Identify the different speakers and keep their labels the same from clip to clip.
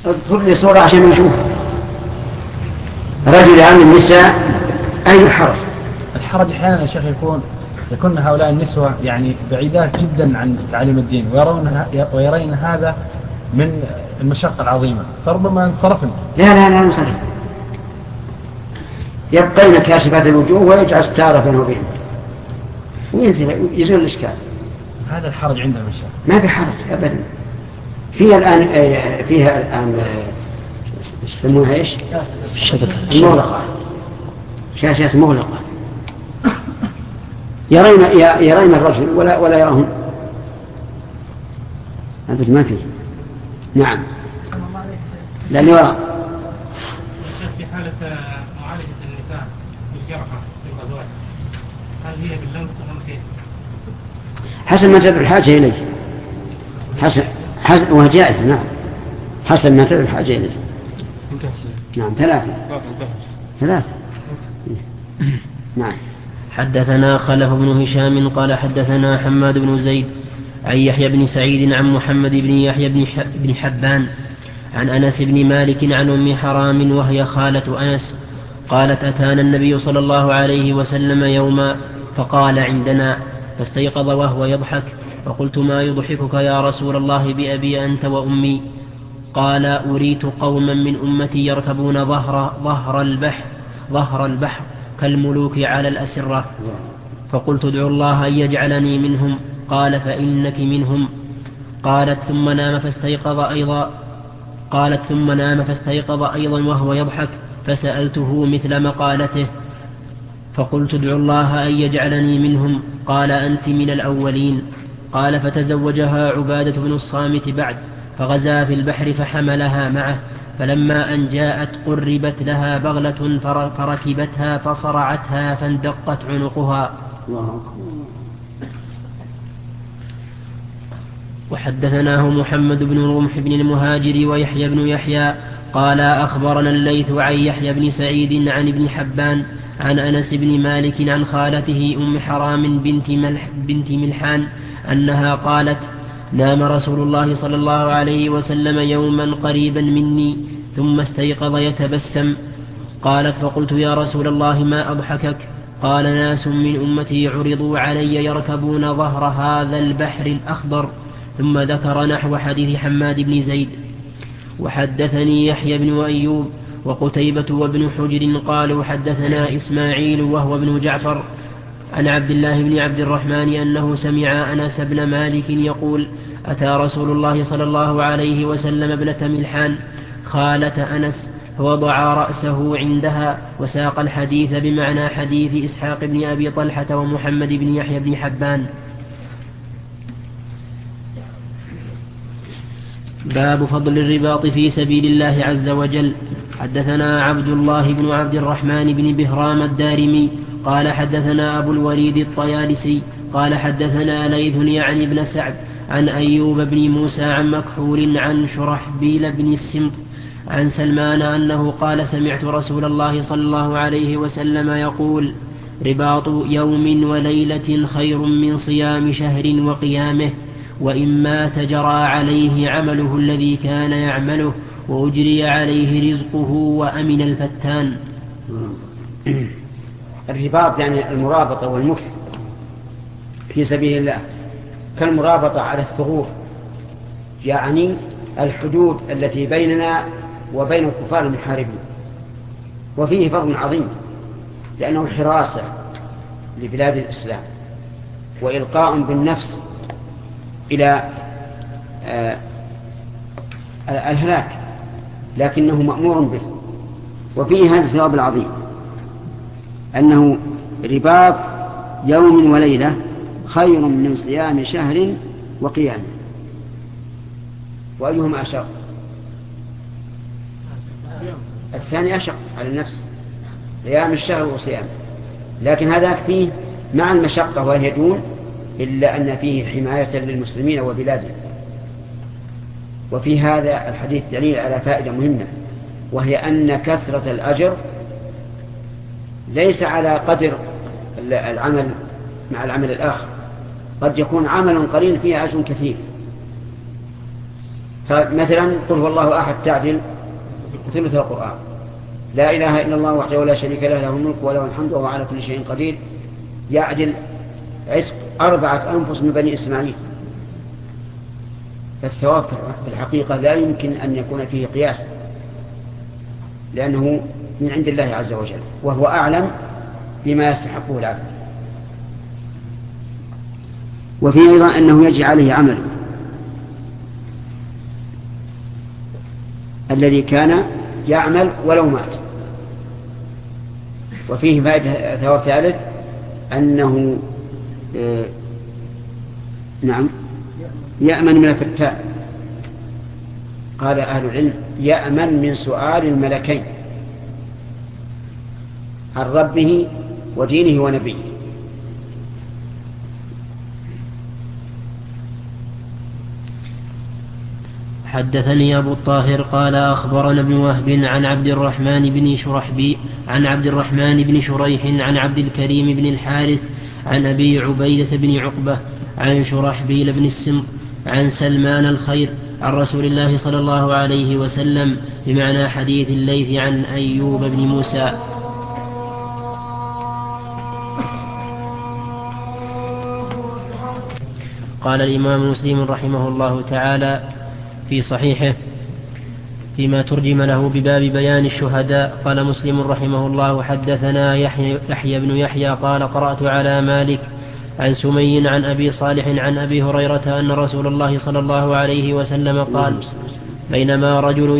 Speaker 1: اذكر لي صورة عشان نشوف رجلان من النساء، أي الحرج؟
Speaker 2: الحرج أحيانا يا شيخ يكون هؤلاء النسوة يعني بعيدات جدا عن تعليم الدين ويرين هذا من المشقة العظيمة، فربما انصرفن.
Speaker 1: لا انصرف، يبقين كاشفات الوجوه ويجعل ستارة بينه وبينه وينزل يزول الإشكال.
Speaker 2: هذا الحرج عندنا يا شيخ.
Speaker 1: ما في حرج أبدا. فيها الآن يسمونها إيش؟
Speaker 2: الشبكة
Speaker 1: المغلقة، شاشات مغلقة، يرين الرجل ولا يراهن. هذا ما فيه. نعم. لأن يرى
Speaker 3: في حالة معالجة النساء بالجرحى في الغزوات، هل هي باللمس أم كيف؟
Speaker 1: حسب ما تدعو الحاجة إليه. حسب وهو جائز. نعم، حسب ما تدعو الحاجة إليه. نعم. ثلاثة. نعم.
Speaker 4: حدثنا خلف بن هشام قال حدثنا حماد بن زيد عن يحيى بن سعيد عن محمد بن يحيى بن حبان عن أنس بن مالك عن أم حرام وهي خالة أنس قالت أتانا النبي صلى الله عليه وسلم يوما فقال عندنا، فاستيقظ وهو يضحك، فقلت ما يضحكك يا رسول الله بأبي أنت وأمي؟ قال أريت قوما من أمتي يركبون ظهر البحر كالملوك على الأسرة، فقلت ادعو الله أن يجعلني منهم. قال فإنك منهم. قالت ثم نام فاستيقظ أيضا وهو يضحك، فسألته مثل مقالته، فقلت ادعو الله أن يجعلني منهم. قال أنت من الأولين. قال فتزوجها عبادة بن الصامت بعد، فغزا في البحر فحملها معه، فلما أن جاءت قربت لها بغلة فركبتها فصرعتها فاندقت عنقها. وحدثناه محمد بن رمح بن المهاجر ويحيى بن يحيى قال أخبرنا الليث عن يحيى بن سعيد عن ابن حبان عن أنس بن مالك عن خالته أم حرام بنت ملحان أنها قالت نام رسول الله صلى الله عليه وسلم يوما قريبا مني ثم استيقظ يتبسم. قالت فقلت يا رسول الله ما أضحكك؟ قال ناس من أمتي عرضوا علي يركبون ظهر هذا البحر الأخضر، ثم ذكر نحو حديث حماد بن زيد. وحدثني يحيى بن أيوب وقتيبة وابن حجر قالوا حدثنا إسماعيل وهو ابن جعفر عن عبد الله بن عبد الرحمن أنه سمع أنس بن مالك يقول أتى رسول الله صلى الله عليه وسلم ابنة ملحان خالة أنس فوضع رأسه عندها، وساق الحديث بمعنى حديث إسحاق بن أبي طلحة ومحمد بن يحيى بن حبان. باب فضل الرباط في سبيل الله عز وجل. حدثنا عبد الله بن عبد الرحمن بن بهرام الدارمي قال حدثنا أبو الوليد الطيالسي قال حدثنا ليث يعني بن سعد عن أيوب بن موسى عن مكحول عن شرحبيل بن السمط عن سلمان أنه قال سمعت رسول الله صلى الله عليه وسلم يقول رباط يوم وليلة خير من صيام شهر وقيامه، وإن مات جرى عليه عمله الذي كان يعمله وأجري عليه رزقه وأمن الفتان.
Speaker 1: الرباط يعني المرابطة والمكث في سبيل الله، كالمرابطة على الثغور، يعني الحدود التي بيننا وبين الكفار المحاربين. وفيه فضل عظيم لأنه حراسة لبلاد الإسلام وإلقاء بالنفس إلى الهلاك، لكنه مأمور به. وفيه هذا الثواب العظيم أنه رباط يوم وليلة خير من صيام شهر وقيامه. وأيهما أشق؟ الثاني أشق على النفس، قيام الشهر وصيامه، لكن هذا فيه مع المشقة وهي دون، إلا أن فيه حماية للمسلمين وبلادهم. وفي هذا الحديث دليل على فائدة مهمة، وهي أن كثرة الأجر ليس على قدر العمل مع العمل الآخر، قد يكون عمل قليل فيه أجر كثير، فمثلا قل هو الله أحد تعدل ثلث القرآن. لا إله إلا الله وحده لا شريك له له الملك وله الحمد وهو على كل شيء قدير يعدل عتق 4 أنفس من بني إسماعيل. فالثواب في الحقيقة لا يمكن أن يكون فيه قياس، لأنه من عند الله عز وجل وهو أعلم بما يستحقه العبد. وفي أيضا أنه يجي عليه عمل الذي كان يعمل ولو مات. وفيه فائدة ثواب ثالث أنه يأمن من الفتان. قال أهل العلم يأمن من سؤال الملكين عن ربه ودينه ونبيه.
Speaker 4: حدثني أبو الطاهر قال أخبرنا ابن وهب عن عبد الرحمن بن شريح عن عبد الكريم بن الحارث عن أبي عبيدة بن عقبة عن شرحبيل بن السمط عن سلمان الخير عن رسول الله صلى الله عليه وسلم بمعنى حديث الليث عن أيوب بن موسى. قال الإمام مسلم رحمه الله تعالى في صحيحه فيما ترجم له بباب بيان الشهداء، قال مسلم رحمه الله حدثنا يحيى بن يحيى قال قرأت على مالك عن سمي عن أبي صالح عن أبي هريرة أن رسول الله صلى الله عليه وسلم قال بينما رجل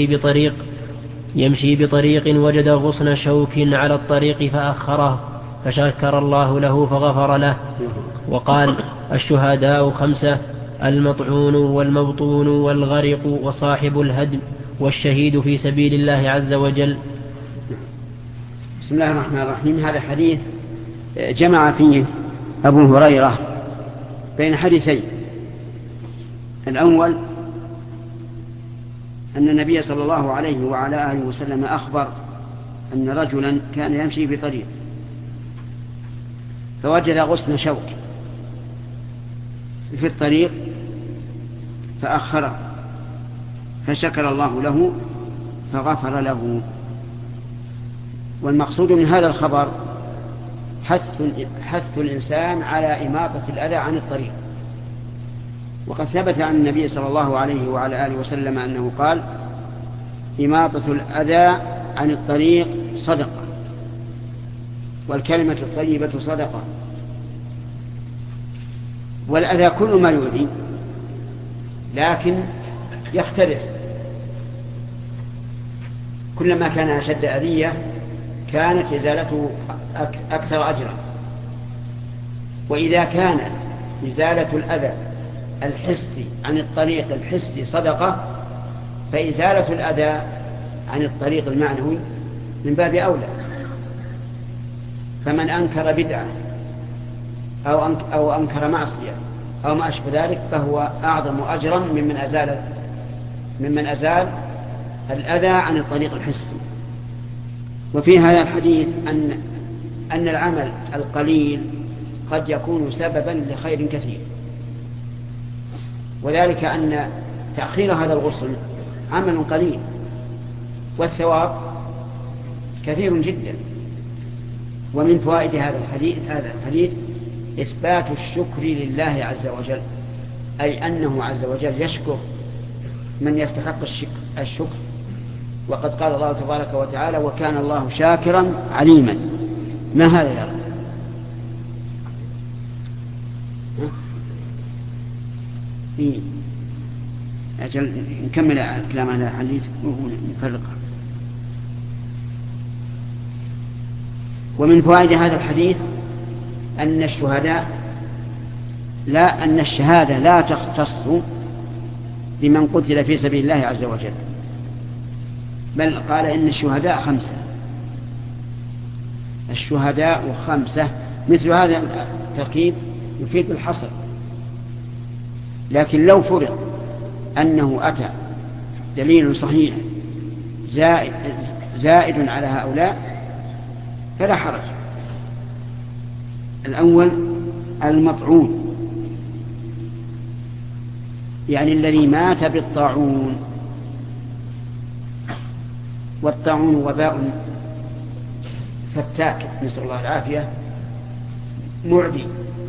Speaker 4: يمشي بطريق وجد غصن شوك على الطريق فأخره فشكر الله له فغفر له. وقال الشهداء 5: المطعون والمبطون والغرق وصاحب الهدم والشهيد في سبيل الله عز وجل.
Speaker 1: بسم الله الرحمن الرحيم. هذا حديث جمع فيه أبو هريرة بين حديثين. الأول أن النبي صلى الله عليه وعلى آله وسلم أخبر أن رجلا كان يمشي في طريق فوجد غصن شوك في الطريق فأخره فشكر الله له فغفر له. والمقصود من هذا الخبر حث الإنسان على إماطة الأذى عن الطريق. وقد ثبت عن النبي صلى الله عليه وعلى آله وسلم أنه قال إماطة الأذى عن الطريق صدقة والكلمة الطيبة صدقة. والأذى كل ما يؤذي لكن يختلف، كلما كان أشد أذية كانت إزالته أكثر أجرا. وإذا كان إزالة الأذى الحسي عن الطريق الحسي صدقة فإزالة الأذى عن الطريق المعنوي من باب أولى. فمن أنكر بدعة أو أنكر معصية أو ما أشبه ذلك فهو أعظم أجرا ممن أزال الأذى عن الطريق الحسي. وفي هذا الحديث أن العمل القليل قد يكون سببا لخير كثير، وذلك أن تأخير هذا الغسل عمل قليل والثواب كثير جدا. ومن فوائد هذا الحديث إثبات الشكر لله عز وجل، أي أنه عز وجل يشكر من يستحق الشكر. وقد قال الله تبارك وتعالى وكان الله شاكرا عليما. ما هذا يا رب؟ أجل نكمل الكلام على الحديث ونفرقه. ومن فوائد هذا الحديث أن الشهادة لا تختص بمن قتل في سبيل الله عز وجل، بل قال إن الشهداء 5. الشهداء 5 مثل هذا التركيب يفيد الحصر. لكن لو فرض أنه أتى دليل صحيح زائد على هؤلاء فلا حرج. الأول المطعون يعني الذي مات بالطاعون. والطاعون وباء فتاك نسأل الله العافية معدي.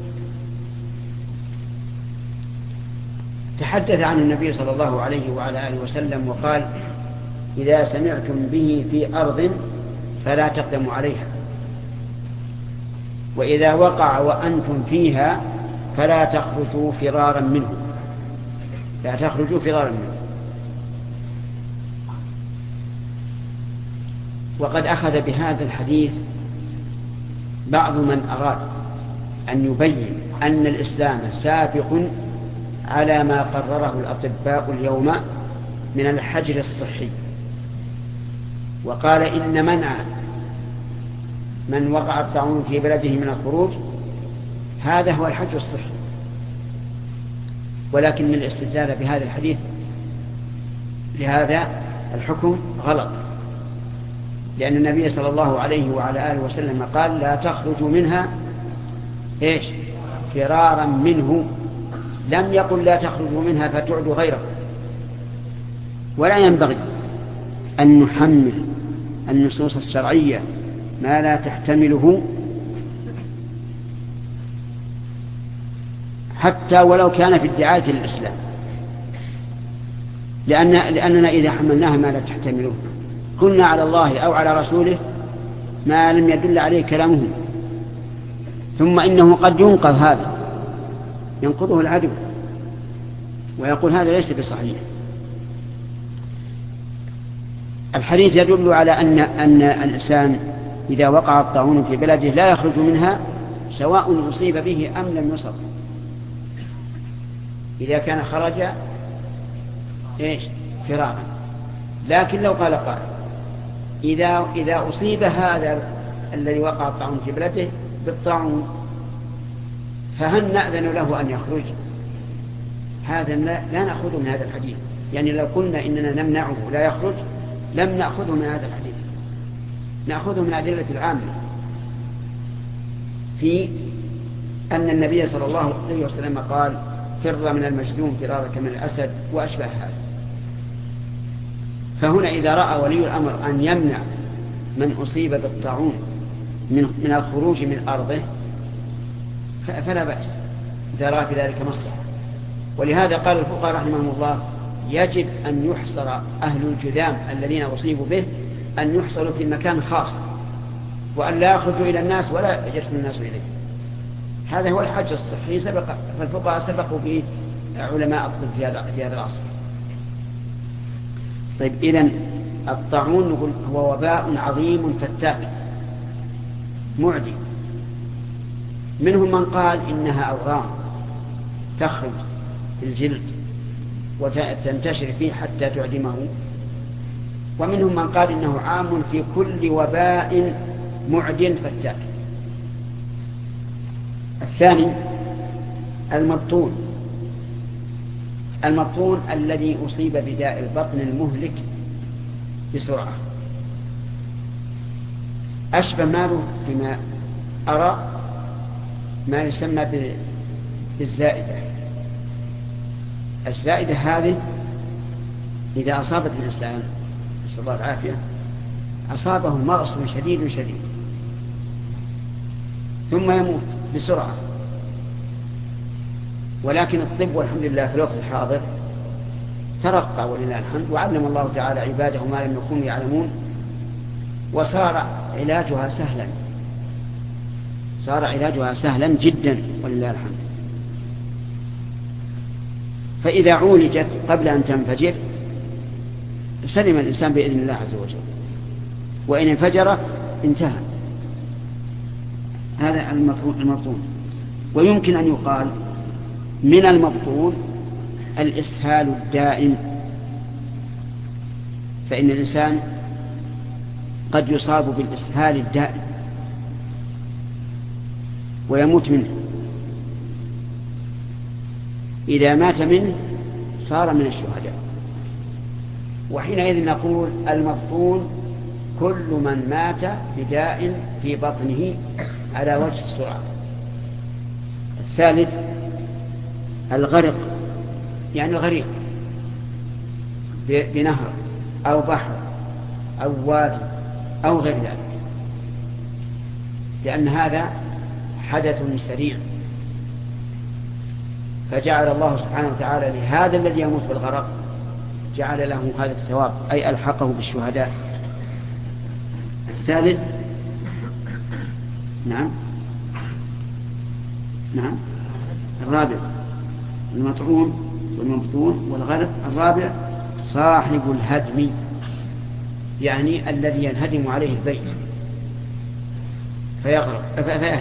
Speaker 1: تحدث عن النبي صلى الله عليه وعلى آله وسلم وقال: إذا سمعتم به في أرض فلا تقدموا عليها، وإذا وقع وأنتم فيها فلا تخرجوا فرارا منه. لا تخرجوا فرارا منه. وقد أخذ بهذا الحديث بعض من أراد أن يبين أن الإسلام سابق على ما قرره الأطباء اليوم من الحجر الصحي، وقال إن منع من وقع الطاعون في بلده من الخروج هذا هو الحجر الصحي. ولكن الاستدلال بهذا الحديث لهذا الحكم غلط، لأن النبي صلى الله عليه وعلى آله وسلم قال: لا تخرجوا منها فرارا منه. لم يقل لا تخرجوا منها فتعدوا غيره. ولا ينبغي أن نحمل النصوص الشرعية ما لا تحتمله، حتى ولو كان في ادعاء الإسلام، لأننا إذا حملناها ما لا تحتمله قلنا على الله أو على رسوله ما لم يدل عليه كلامه. ثم إنه قد ينقض هذا، ينقضه العدو ويقول هذا ليس بصحيح. الحديث يدل على أن الإنسان إذا وقع الطاعون في بلده لا يخرج منها سواء أصيب به أم لم يصب. إذا كان خرج فرارا. لكن لو قال قائل: إذا أصيب هذا الذي وقع الطاعون في بلده بالطاعون فهل نأذن له أن يخرج؟ هذا لا نأخذه من هذا الحديث. يعني لو قلنا إننا نمنعه لا يخرج لم نأخذه من هذا الحديث، نأخذه من أدلة العامة في أن النبي صلى الله عليه وسلم قال: فر من المجذوم فرارك من الأسد وأشبه هذا. فهنا إذا رأى ولي الأمر أن يمنع من أصيب بالطاعون من الخروج من أرضه فلا بأس إذا رأى في ذلك مصلحة. ولهذا قال الفقهاء رحمهم الله: يجب أن يحصر أهل الجذام الذين أصيبوا به، أن يحصروا في مكان خاص، وأن لا يخرجوا إلى الناس ولا يجسم الناس إليه. هذا هو الحج الصحي فالفقهاء سبقوا به علماء الطب في هذا العصر. طيب، إذن الطاعون هو وباء عظيم فتاك معدي. منهم من قال إنها أورام تخرج في الجلد وتنتشر فيه حتى تعدمه، ومنهم من قال إنه عام في كل وباء معد فتاك. الثاني المبطون الذي أصيب بداء البطن المهلك بسرعة، أشبه ماله بما أرى ما يسمى بالزائدة. الزائدة هذه إذا أصابت الإنسان نسأل الله العافية أصابه مغص شديد ثم يموت بسرعة. ولكن الطب والحمد لله في الوقت الحاضر ترقى ولله الحمد، وعلم الله تعالى عباده ما لم يكونوا يعلمون، وصار علاجها سهلا جدا ولله الحمد. فإذا عولجت قبل أن تنفجر سلم الإنسان بإذن الله عز وجل، وإن انفجر انتهى. هذا المبطون. ويمكن أن يقال من المبطون الإسهال الدائم، فإن الإنسان قد يصاب بالإسهال الدائم ويموت منه. إذا مات منه صار من الشهداء. وحينئذ نقول المبطون كل من مات بداء في بطنه على وجه السرعة. الثالث الغرق يعني الغريق بنهر أو بحر أو وادي أو غير ذلك، لأن هذا حدث سريع، فجعل الله سبحانه وتعالى لهذا الذي يموت بالغرق جعل له هذا الثواب، أي ألحقه بالشهداء. الثالث نعم الرابع المطعون والمبطون والغرق. الرابع صاحب الهدم، يعني الذي ينهدم عليه البيت فيهلك،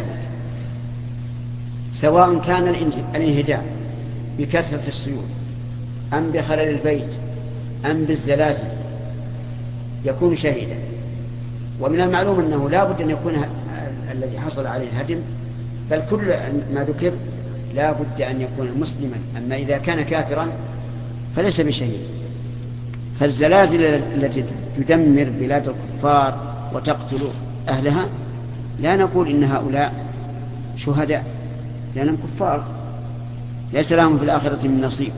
Speaker 1: سواء كان الانهدام بكثرة السيول أم بخلل البيت أم بالزلازل يكون شهيدا. ومن المعلوم أنه لا بد أن يكون الذي حصل عليه الهدم، بل كل ما ذكر لا بد أن يكون مسلما، أما إذا كان كافرا فليس بشهيد. فالزلازل التي تدمر بلاد الكفار وتقتل أهلها لا نقول إن هؤلاء شهداء، لأنهم كفار ليس لهم في الآخرة من نصيب.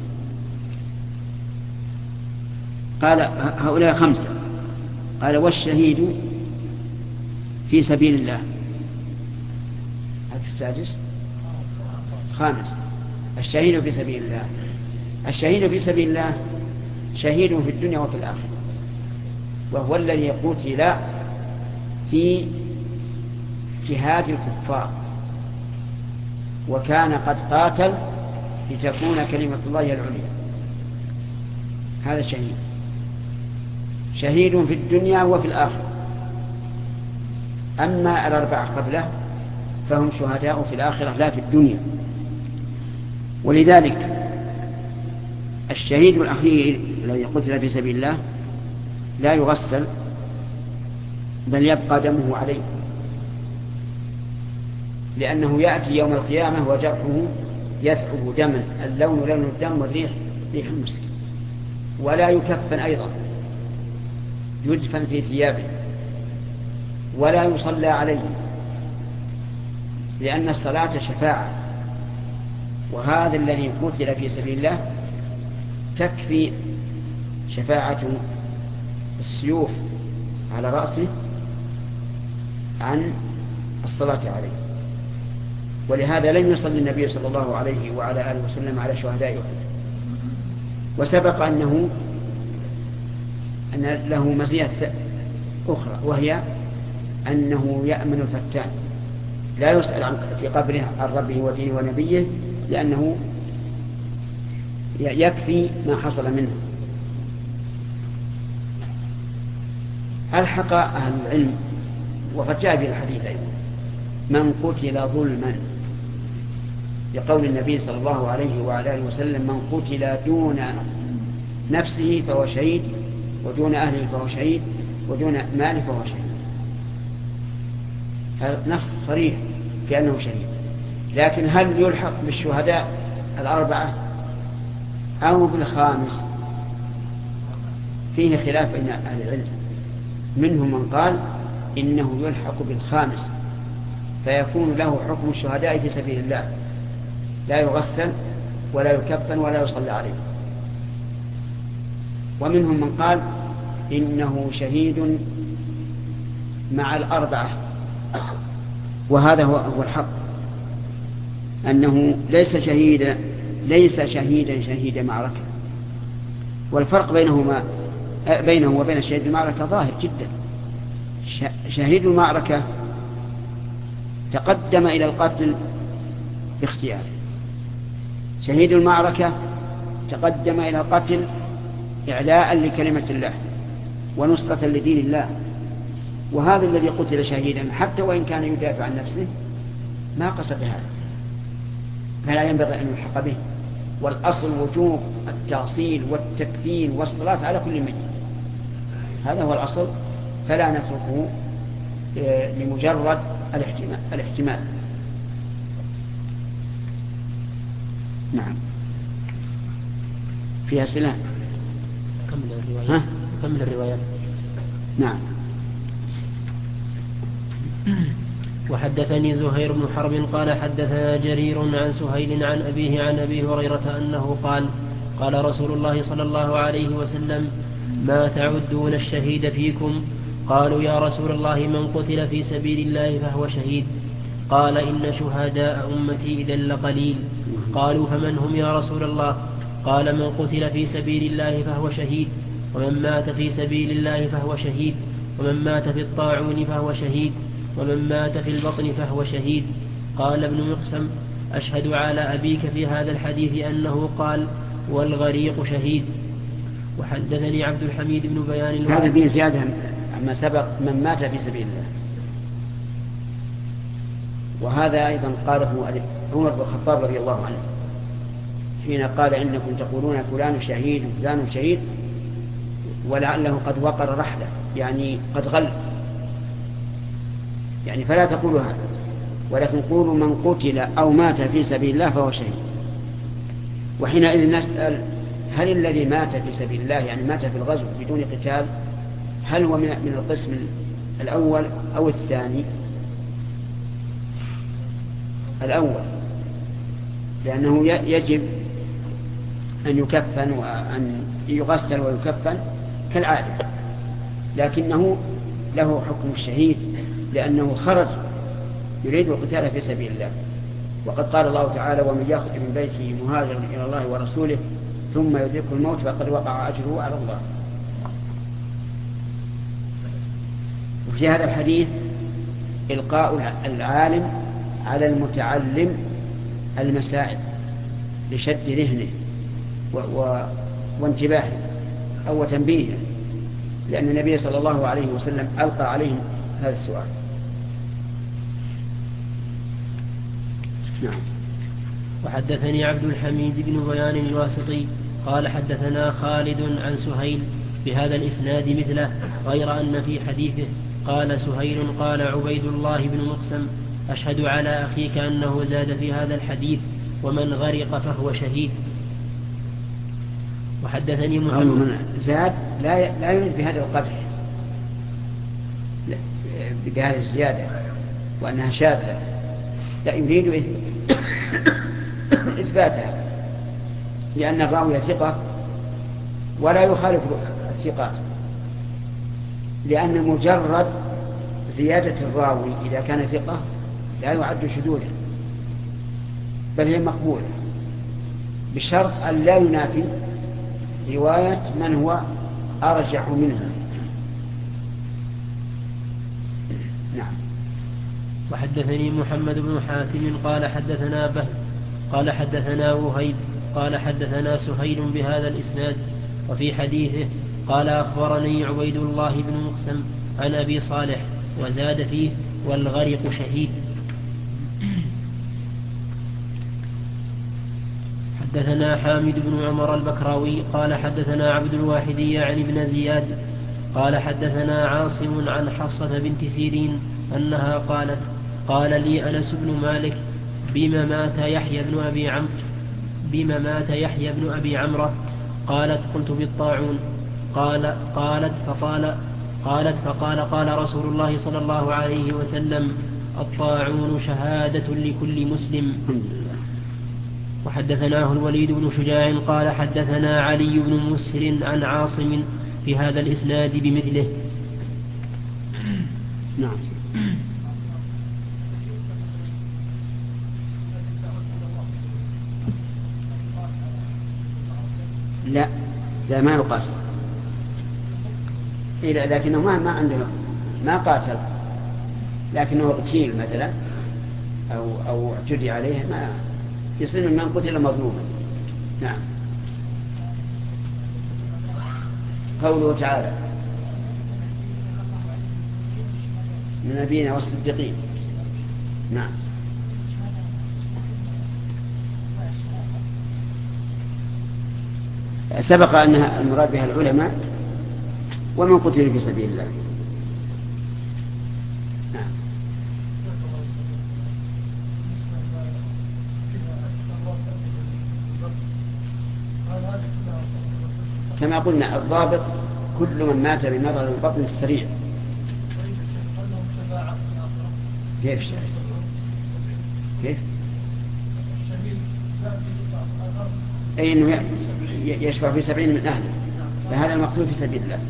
Speaker 1: قال هؤلاء 5. قال والشهيد في سبيل الله. هذا السادس. 5 الشهيد في سبيل الله. الشهيد في سبيل الله شهيد في الدنيا وفي الآخرة، وهو الذي قتل في جهاد الكفار وكان قد قاتل لتكون كلمة الله العليا. هذا شهيد في الدنيا وفي الآخرة. أما 4 قبله فهم شهداء في الآخرة لا في الدنيا. ولذلك الشهيد الأخير الذي قتل في سبيل الله لا يغسل بل يبقى دمه عليه، لأنه يأتي يوم القيامة وجرحه يثعب دما، اللون لون الدم والريح ريح المسك. ولا يكفن أيضا، يدفن في ثيابه ولا يصلى عليه، لأن الصلاة شفاعة، وهذا الذي قتل في سبيل الله تكفي شفاعة السيوف على رأسه عن الصلاة عليه. ولهذا لم يصلي النبي صلى الله عليه وعلى آله وسلم على شهداء أحد. وسبق أن له مزية أخرى، وهي أنه يأمن الفتان، لا يسأل في قبره عن ربه ودينه ونبيه، لأنه يكفي ما حصل منه. ألحق أهل العلم وقد جاء به الحديث أيضا من قتل ظلما، بقول النبي صلى الله عليه وعلى آله وسلم من قتل دون نفسه فهو شهيد، ودون أهله فهو شهيد، ودون ماله فهو شهيد. هذا نص صريح في أنه شهيد. لكن هل يلحق بالشهداء 4 أو بالخامس؟ فيه خلاف بين أهل العلم، منهم من قال إنه يلحق بالخامس فيكون له حكم الشهداء في سبيل الله، لا يغسل ولا يكفن ولا يصلى عليه. ومنهم من قال إنه شهيد مع 4، وهذا هو الحق، أنه ليس شهيدا شهيد معركة. والفرق بينه وبين شهيد المعركة ظاهر جدا. شهيد المعركة تقدم إلى القتل باختياره، شهيد المعركة تقدم إلى القتل إعلاء لكلمة الله ونصرة لدين الله. وهذا الذي قتل شهيدا حتى وإن كان يدافع عن نفسه ما قصد هذا، فلا ينبغي أن يلحق به. والأصل وجوب التأصيل والتكفين والصلاة على كل ميت، هذا هو الأصل، فلا نتركه لمجرد الاحتمال. نعم. فيها أسئلة؟
Speaker 4: كمل الروايات.
Speaker 1: نعم.
Speaker 4: وحدثني زهير بن حرب قال حدثنا جرير عن سهيل عن أبيه عن أبي هريرة أنه قال قال رسول الله صلى الله عليه وسلم: ما تعدون الشهيد فيكم؟ قالوا: يا رسول الله من قتل في سبيل الله فهو شهيد. قال: إن شهداء أمتي إذا لقليل. قالوا: فمن هم يا رسول الله؟ قال: من قتل في سبيل الله فهو شهيد، ومن مات في سبيل الله فهو شهيد، ومن مات في الطاعون فهو شهيد، ومن مات في البطن فهو شهيد. قال ابن مقسم: أشهد على أبيك في هذا الحديث أنه قال: والغريق شهيد. وحدثني عبد الحميد بن بيان
Speaker 1: هذا به زيادة عما سبق: من مات في سبيل الله. وهذا أيضا قاله عمر بن الخطاب رضي الله عنه حين قال: إنكم تقولون فلان شهيد وفلان شهيد، ولعله قد وقر رحله، يعني قد غل، يعني فلا تقولوا هذا، ولكن قولوا من قتل أو مات في سبيل الله فهو شهيد. وحينئذ نسأل: هل الذي مات في سبيل الله يعني مات في الغزو بدون قتال هل هو من القسم الأول أو الثاني؟ الأول، لأنه يجب أن يكفن وأن يغسل ويكفن كالعادة، لكنه له حكم الشهيد لأنه خرج يريد القتال في سبيل الله. وقد قال الله تعالى: ومن يخرج من بيته مهاجرا إلى الله ورسوله ثم يدركه الموت فقد وقع أجره على الله. وفي هذا الحديث إلقاء العالم على المتعلم المسائل لشد ذهنه وانتباهه أو تنبيهه، لأن النبي صلى الله عليه وسلم ألقى عليهم هذا السؤال. نعم.
Speaker 4: وحدثني عبد الحميد بن بيان الواسطي قال: حدثنا خالد عن سهيل بهذا الإسناد مثله، غير أن في حديثه قال سهيل: قال عبيد الله بن مقسم: أشهد على أخيك أنه زاد في هذا الحديث: ومن غرق فهو شهيد. وحدثني محمد
Speaker 1: من زاد لا يريد بهذا القدح بهذه الزيادة وأنها شاذة، لا يريد إثباتها، لأن الراوي ثقة ولا يخالف الثقات، لأن مجرد زيادة الراوي إذا كان ثقة لا يعد شذوذا، بل هي مقبولة بشرط أن لا ينافي رواية من هو أرجح منها. نعم.
Speaker 4: وحدثني محمد بن حاتم قال: حدثنا بهز قال: حدثنا وهيب قال: حدثنا سهيل بهذا الإسناد. وفي حديثه قال: أخبرني عبيد الله بن مقسم عن أبي صالح، وزاد فيه: والغرق شهيد. حدثنا حامد بن عمر البكراوي قال: حدثنا عبد الواحد يعني ابن زياد قال: حدثنا عاصم عن حفصة بنت سيرين أنها قالت: قال لي أنس بن مالك: بما مات يحيى بن أبي عمرة؟ قالت: قلت: بالطاعون. قالت فقال رسول الله صلى الله عليه وسلم: الطاعون شهادة لكل مسلم. وحدثناه الوليد بن شجاع قال: حدثنا علي بن مسهر عن عاصم في هذا الإسناد بمثله.
Speaker 1: نعم. لا ما يقاس، لكنه ما عنده ما قاتل، لكنه اغتيل مثلا أو اعتدي عليه، ما يصير من قتل مظلوما. نعم. قوله تعالى: من النبيين والصديقين. نعم. سبق أن المراد بها العلماء ومن قتل في سبيل الله. نعم. كما قلنا الضابط كل من مات بمرض البطن السريع. كيف أي إنه يشفع في 70 من أهله، فهذا المقتول في سبيل الله.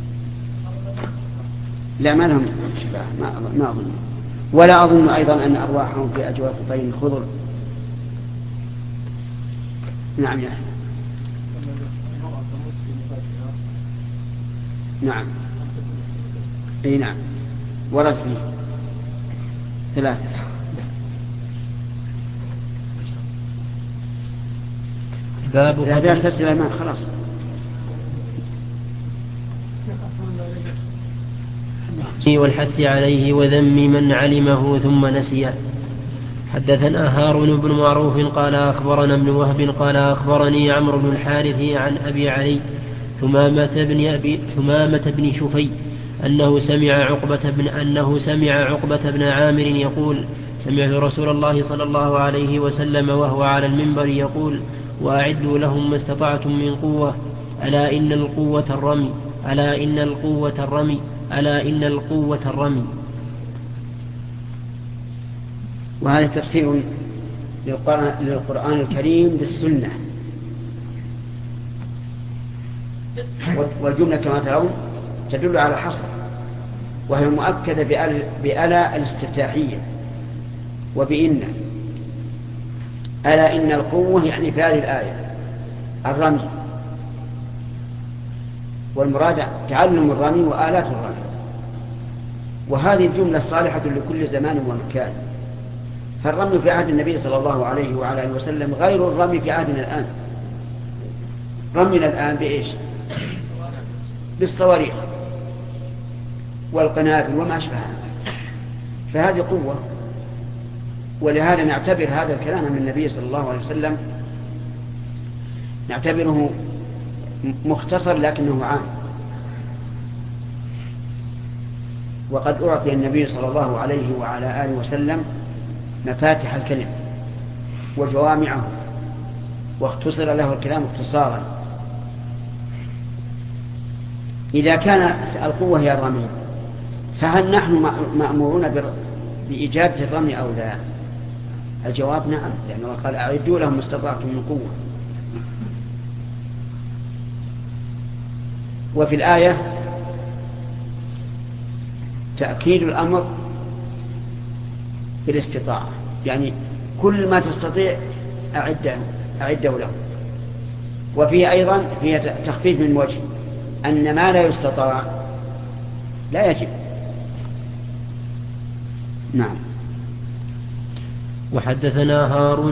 Speaker 1: لا ما لهم شفاعة، ما أظن. ولا أظن أيضا أن أرواحهم في أجواف طير خضر. نعم يا أحمد. نعم اي نعم ورد فيه 3.
Speaker 4: باب
Speaker 1: إذا تسأل ما خلاص.
Speaker 4: والحث عليه وذم من علمه ثم نسيه. حدثنا هارون بن معروف قال أخبرنا ابن وهب قال أخبرني عمرو بن الحارث عن أبي علي ثمامة بن شفي أنه سمع عقبة بن عامر يقول: سمعت رسول الله صلى الله عليه وسلم وهو على المنبر يقول: وأعدوا لهم ما استطعتم من قوة، ألا إن القوة الرمي، ألا إن القوة الرمي، ألا إن القوة الرمي.
Speaker 1: وهذا تفسير للقرآن الكريم بالسنة، والجملة كما ترون تدل على حصر، وهي مؤكدة بألا الاستفتاحية وبإن. ألا إن القوة يعني في هذه الآية الرمي، والمراد تعلم الرمي وآلات الرمي. وهذه الجملة صالحة لكل زمان ومكان، فالرمي في عهد النبي صلى الله عليه وعلى آله وسلم غير الرمي في عهدنا الآن. رمينا الآن بإيش؟ بالصواريخ والقنابل وما أشبهها، فهذه قوة. ولهذا نعتبر هذا الكلام من النبي صلى الله عليه وسلم نعتبره مختصر لكنه عام. وقد أعطي النبي صلى الله عليه وعلى آله وسلم مفاتح الكلم وجوامعه، واختصر له الكلام اختصارا. إذا كان القوة هي الرمي، فهل نحن مأمورون بإجابة الرمي أو لا؟ الجواب نعم، لأنه قال: أعدوا لهم ما استطعتم من قوة. وفي الآية تأكيد الأمر بالاستطاعة، يعني كل ما تستطيع أعده له. وفيه أيضا هي تخفيف من وجه أن ما لا يستطاع لا يجب. نعم.
Speaker 4: وحدثنا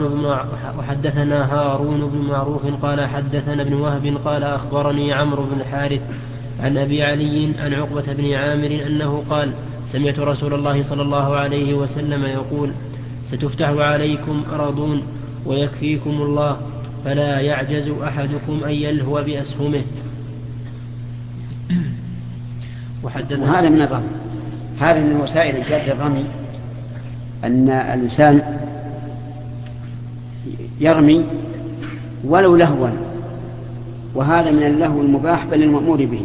Speaker 4: هارون بن معروف قال حدثنا ابن وهب قال أخبرني عمرو بن الحارث عن أبي علي عن عقبة بن عامر أنه قال: سمعت رسول الله صلى الله عليه وسلم يقول: ستفتح عليكم أرضون ويكفيكم الله، فلا يعجز أحدكم أن يلهو بأسهمه.
Speaker 1: وهذا من الرمي، هذا من وسائل إيجاد الرمي، أن الإنسان يرمي ولو لهوا، وهذا من اللهو المباح بل المأمور به،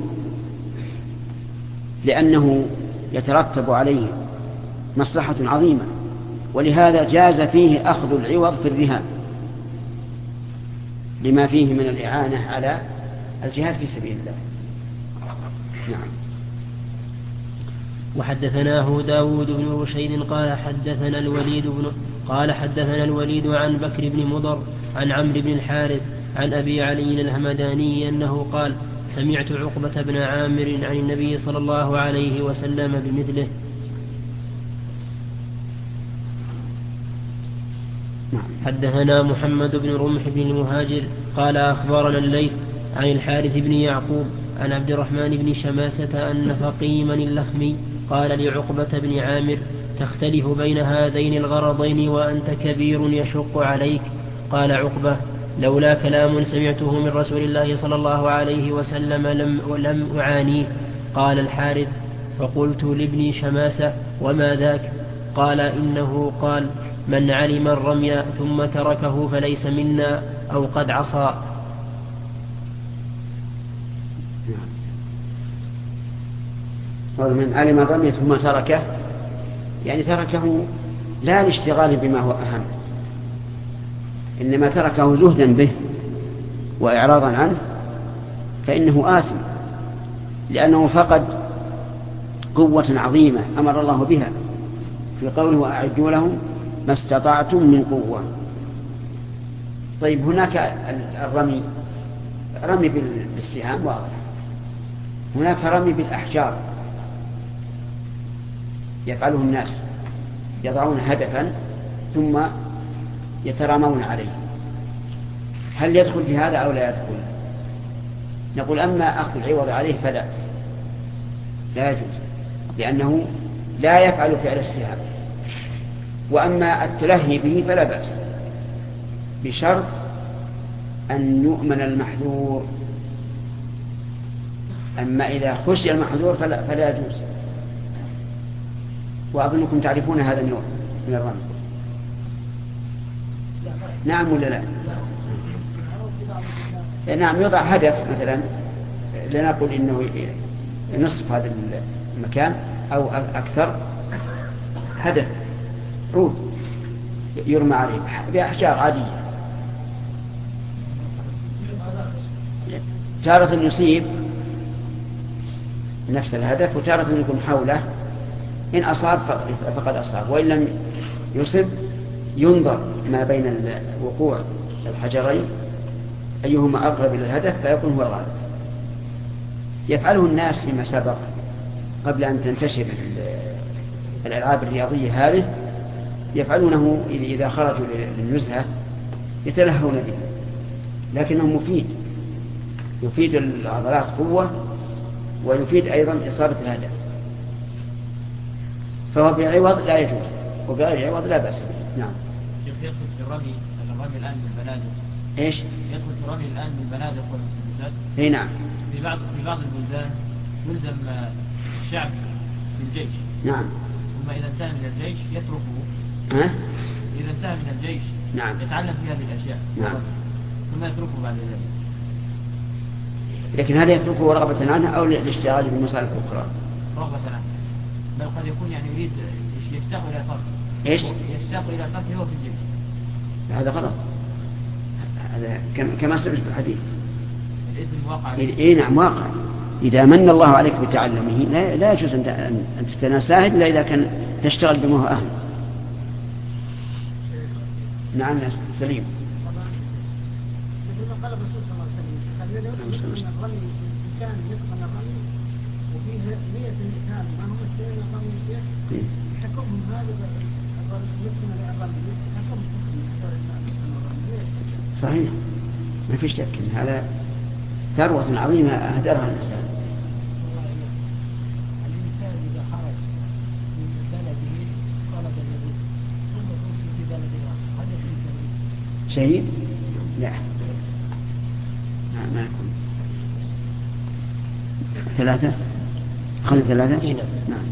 Speaker 1: لأنه يترتب عليه مصلحة عظيمة، ولهذا جاز فيه أخذ العوض في الرهان لما فيه من الإعانة على الجهاد في سبيل الله. نعم.
Speaker 4: وحدثناه داود بن رشيد قال حدثنا الوليد عن بكر بن مضر عن عمرو بن الحارث عن أبي علي الهمداني أنه قال: سمعت عقبة بن عامر عن النبي صلى الله عليه وسلم بمثله. حدثنا محمد بن رمح بن المهاجر قال أخبرنا الليث عن الحارث بن يعقوب عن عبد الرحمن بن شماسة أن فقيما اللخمي قال لعقبة بن عامر: تختلف بين هذين الغرضين وأنت كبير يشق عليك. قال عقبة: لولا كلام سمعته من رسول الله صلى الله عليه وسلم لم أعانيه. قال الحارث: فقلت لابن شماسة: وما ذاك؟ قال: إنه قال: من علم الرمي ثم تركه فليس منا، أو قد عصى.
Speaker 1: من علم الرمي ثم تركه، يعني تركه لا لاشتغال بما هو أهم، إنما تركه زهدا به وإعراضا عنه فإنه آثم، لأنه فقد قوة عظيمة أمر الله بها في قوله وأعدوا لهم ما استطعتم من قوة. طيب هناك رمي بالسهام واضح، هناك رمي بالأحجار يفعله الناس، يضعون هدفا ثم يترامون عليه، هل يدخل في هذا أو لا يدخل؟ نقول أما أخذ العوض عليه فلا، لا يجوز، لأنه لا يفعل فعل السهام. وأما التلهي به فلا بأس، بشرط أن يؤمن المحذور. أما إذا خشي المحذور فلا يجوز. وأظنكم تعرفون هذا النوع من الرمي. نعم ولا لا؟ نعم، يوضع هدف مثلا، لنقل إنه نصف هذا المكان أو أكثر، هدف عود يرمى عليه بأحجار عادية، تارة يصيب نفس الهدف وتارة يكون حوله، إن أصاب فقد أصاب، وإن لم يصب ينظر ما بين وقوع الحجرين أيهما أقرب إلى الهدف فيكون هو الغالب. يفعله الناس فيما سبق قبل أن تنتشر الألعاب الرياضية هذه، يفعلونه إذا خرجوا للنزهة يتلهون به، لكنه مفيد، يفيد العضلات قوة ويفيد أيضا إصابة الهدف، فهو بعوض لا يجوز وبغير عوض لا بأس به. نعم.
Speaker 5: يدخل في الرمي الآن بالبنادق.
Speaker 1: إيش؟
Speaker 5: يدخل في الرمي الآن بالبنادق والمسدسات.
Speaker 1: إيه نعم.
Speaker 5: في بعض البلدان يلزم الشعب بالجيش.
Speaker 1: نعم.
Speaker 5: ثم إذا انتهى من الجيش يتركه. إذا انتهى من الجيش.
Speaker 1: نعم.
Speaker 5: يتعلم في هذه الأشياء.
Speaker 1: نعم.
Speaker 5: ثم يتركه بعد ذلك.
Speaker 1: لكن هل يتركه رغبة عنه أو للاشتغال بالمصالح الأخرى؟
Speaker 5: رغبة عنه. بل قد يكون يعني يريد يشتاق إلى ترك.
Speaker 1: إيش؟
Speaker 5: يشتاق إلى تركه هو في الجيش.
Speaker 1: هذا غلط، هذا كما سمعت في الحديث.
Speaker 5: الإذن واقع.
Speaker 1: إيه نعم واقع. إذا من الله عليك بتعلمه لا يجوز أن تتناساه إلا إذا كان تشتغل بما هو أهل. نعم سليم.
Speaker 6: قال الرسول صلى الله عليه وسلم أن الرمي الإنسان يدخل الرمي وفيه 100 إنسان ما هم مستوين الرمي الشيخ حكمهم هذا يدخل الرمي حكمهم
Speaker 1: صحيح، ما في شك إن هذا ثروة عظيمة أهدرها الإنسان.
Speaker 6: الإنسان إذا خرج من بلده طلب الرزق ثم توفي في بلده هل يكون
Speaker 1: شهيد؟ لا ما يكون. 3 خلي 3. نعم.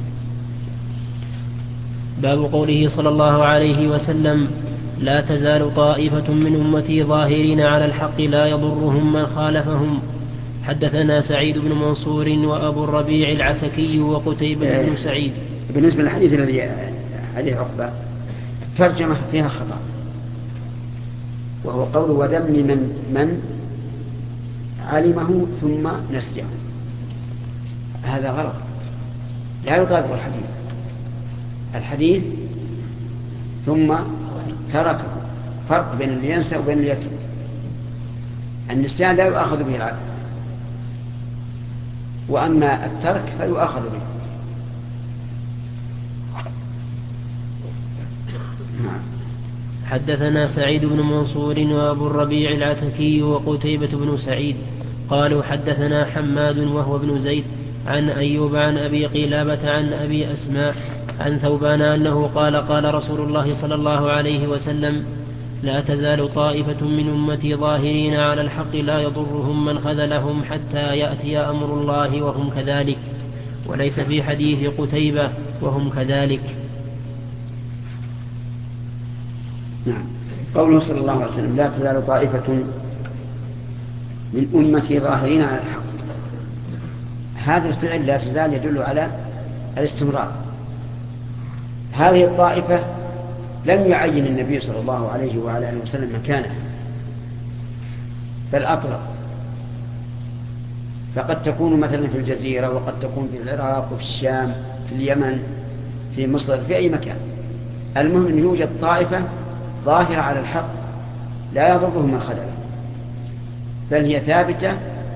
Speaker 4: باب قوله صلى الله عليه وسلم لا تزال طائفة من أمتي ظاهرين على الحق لا يضرهم من خالفهم. حدثنا سعيد بن منصور وأبو الربيع العتكي وقتيبة بن سعيد.
Speaker 1: بالنسبة للحديث الذي عليه عقبة الترجمة فيها خطأ، وهو قول ودم من علمه ثم نسيه، هذا غلط لا يطابق الحديث ثم تركه، فرق بين اللي ينسى وبين اللي يترك. النسيان لا يؤاخذ به العبد، وأما الترك فيؤاخذ به.
Speaker 4: حدثنا سعيد بن منصور وأبو الربيع العتكي وقتيبة بن سعيد قالوا حدثنا حماد وهو ابن زيد عن أيوب عن أبي قلابة عن أبي أسماء عن ثوبان أنه قال قال رسول الله صلى الله عليه وسلم لا تزال طائفة من أمتي ظاهرين على الحق لا يضرهم من خذلهم حتى يأتي أمر الله وهم كذلك، وليس في حديث قتيبة وهم كذلك.
Speaker 1: نعم. قوله صلى الله عليه وسلم لا تزال طائفة من أمتي ظاهرين على الحق، هذا الفعل لا تزال يدل على الاستمرار. هذه الطائفة لم يعين النبي صلى الله عليه وعلى آله وسلم مكانها، بل أطلق. فقد تكون مثلا في الجزيرة، وقد تكون في العراق وفي الشام، في اليمن، في مصر، في أي مكان. المهم أن يوجد طائفة ظاهرة على الحق لا يضرهم من خذله، بل هي ثابتة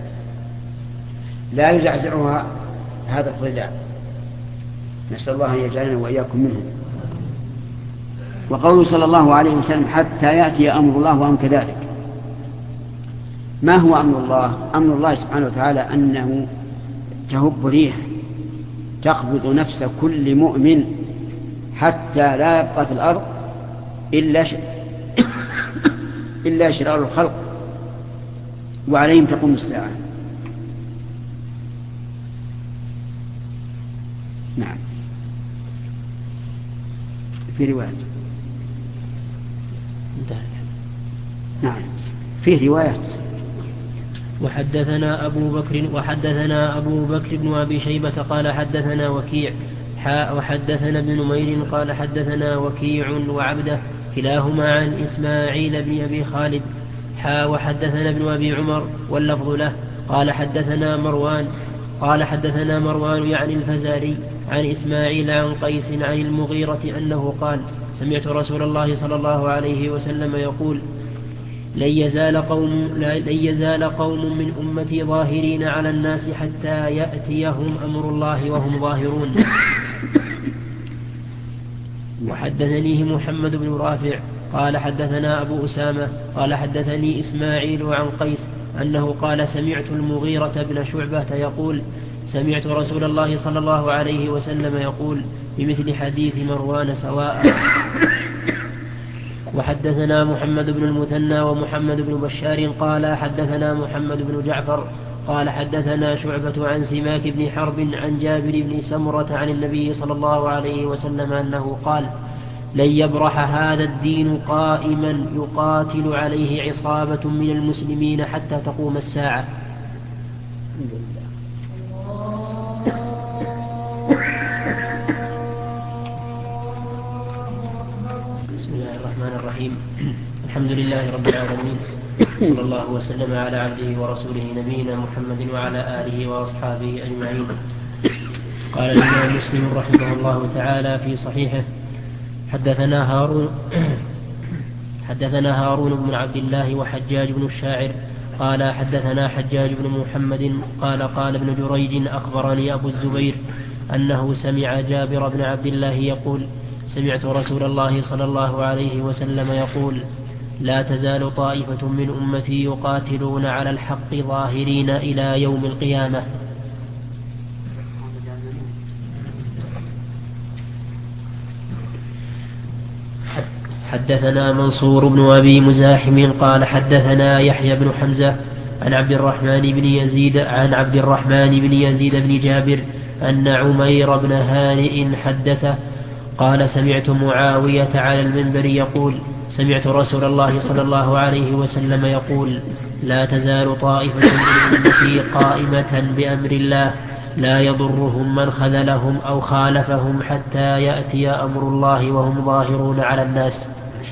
Speaker 1: لا يزعزعها هذا الخذلان. نسأل الله أن يجعلنا وإياكم منهم. وقوله صلى الله عليه وسلم حتى يأتي أمر الله وهم كذلك. ما هو أمر الله؟ أمر الله سبحانه وتعالى أنه تهب ريح تقبض نفس كل مؤمن حتى لا يبقى في الأرض إلا شرار الخلق وعليهم تقوم الساعة. نعم. في رواية نعم فيه روايات.
Speaker 4: وحدثنا أبو بكر بن أبي شيبة قال حدثنا وكيع وحدثنا ابن نمير قال حدثنا وكيع وعبده كلاهما عن إسماعيل بن أبي خالد وحدثنا ابن أبي عمر واللفظ له قال حدثنا مروان يعني الفزاري عن إسماعيل عن قيس عن المغيرة أنه قال سمعت رسول الله صلى الله عليه وسلم يقول لن يزال قوم من أمتي ظاهرين على الناس حتى يأتيهم أمر الله وهم ظاهرون. وحدثنيه محمد بن رافع قال حدثنا أبو أسامة قال حدثني إسماعيل عن قيس أنه قال سمعت المغيرة بن شعبة يقول سمعت رسول الله صلى الله عليه وسلم يقول بمثل حديث مروان سواء. وحدثنا محمد بن المثنى ومحمد بن بشار قال حدثنا محمد بن جعفر قال حدثنا شعبة عن سماك بن حرب عن جابر بن سمرة عن النبي صلى الله عليه وسلم أنه قال لن يبرح هذا الدين قائما يقاتل عليه عصابة من المسلمين حتى تقوم الساعة. بسم الله الرحمن الرحيم. الحمد لله رب العالمين، صلى الله وسلم على عبده ورسوله نبينا محمد وعلى آله وأصحابه أجمعين. قال الإمام مسلم رحمه الله تعالى في صحيحه حدثنا هارون بن عبد الله وحجاج بن الشاعر قال حدثنا حجاج بن محمد قال ابن جريج أخبرني أبو الزبير أنه سمع جابر بن عبد الله يقول سمعت رسول الله صلى الله عليه وسلم يقول لا تزال طائفة من أمتي يقاتلون على الحق ظاهرين إلى يوم القيامة. حدثنا منصور بن أبي مزاحم قال حدثنا يحيى بن حمزة عن عبد الرحمن بن يزيد بن جابر أن عمير بن هانئ حدثه قال سمعت معاوية على المنبر يقول سمعت رسول الله صلى الله عليه وسلم يقول لا تزال طائفة من أمتي قائمة بأمر الله لا يضرهم من خذلهم أو خالفهم حتى يأتي أمر الله وهم ظاهرون على الناس.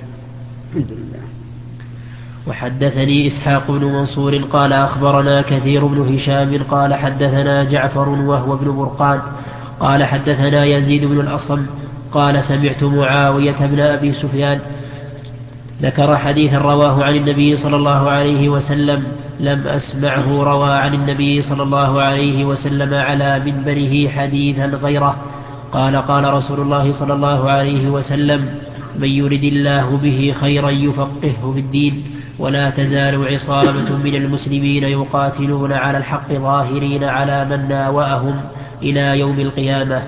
Speaker 4: وحدثني إسحاق بن منصور قال أخبرنا كثير بن هشام قال حدثنا جعفر وهو ابن برقان قال حدثنا يزيد بن الأصم قال سمعت معاوية بن أبي سفيان ذكر حديثا رواه عن النبي صلى الله عليه وسلم لم أسمعه روى عن النبي صلى الله عليه وسلم على منبره حديثا غيره قال رسول الله صلى الله عليه وسلم من يرد الله به خيرا يفقهه في الدين ولا تزال عصابة من المسلمين يقاتلون على الحق ظاهرين على من ناوأهم إلى يوم القيامة.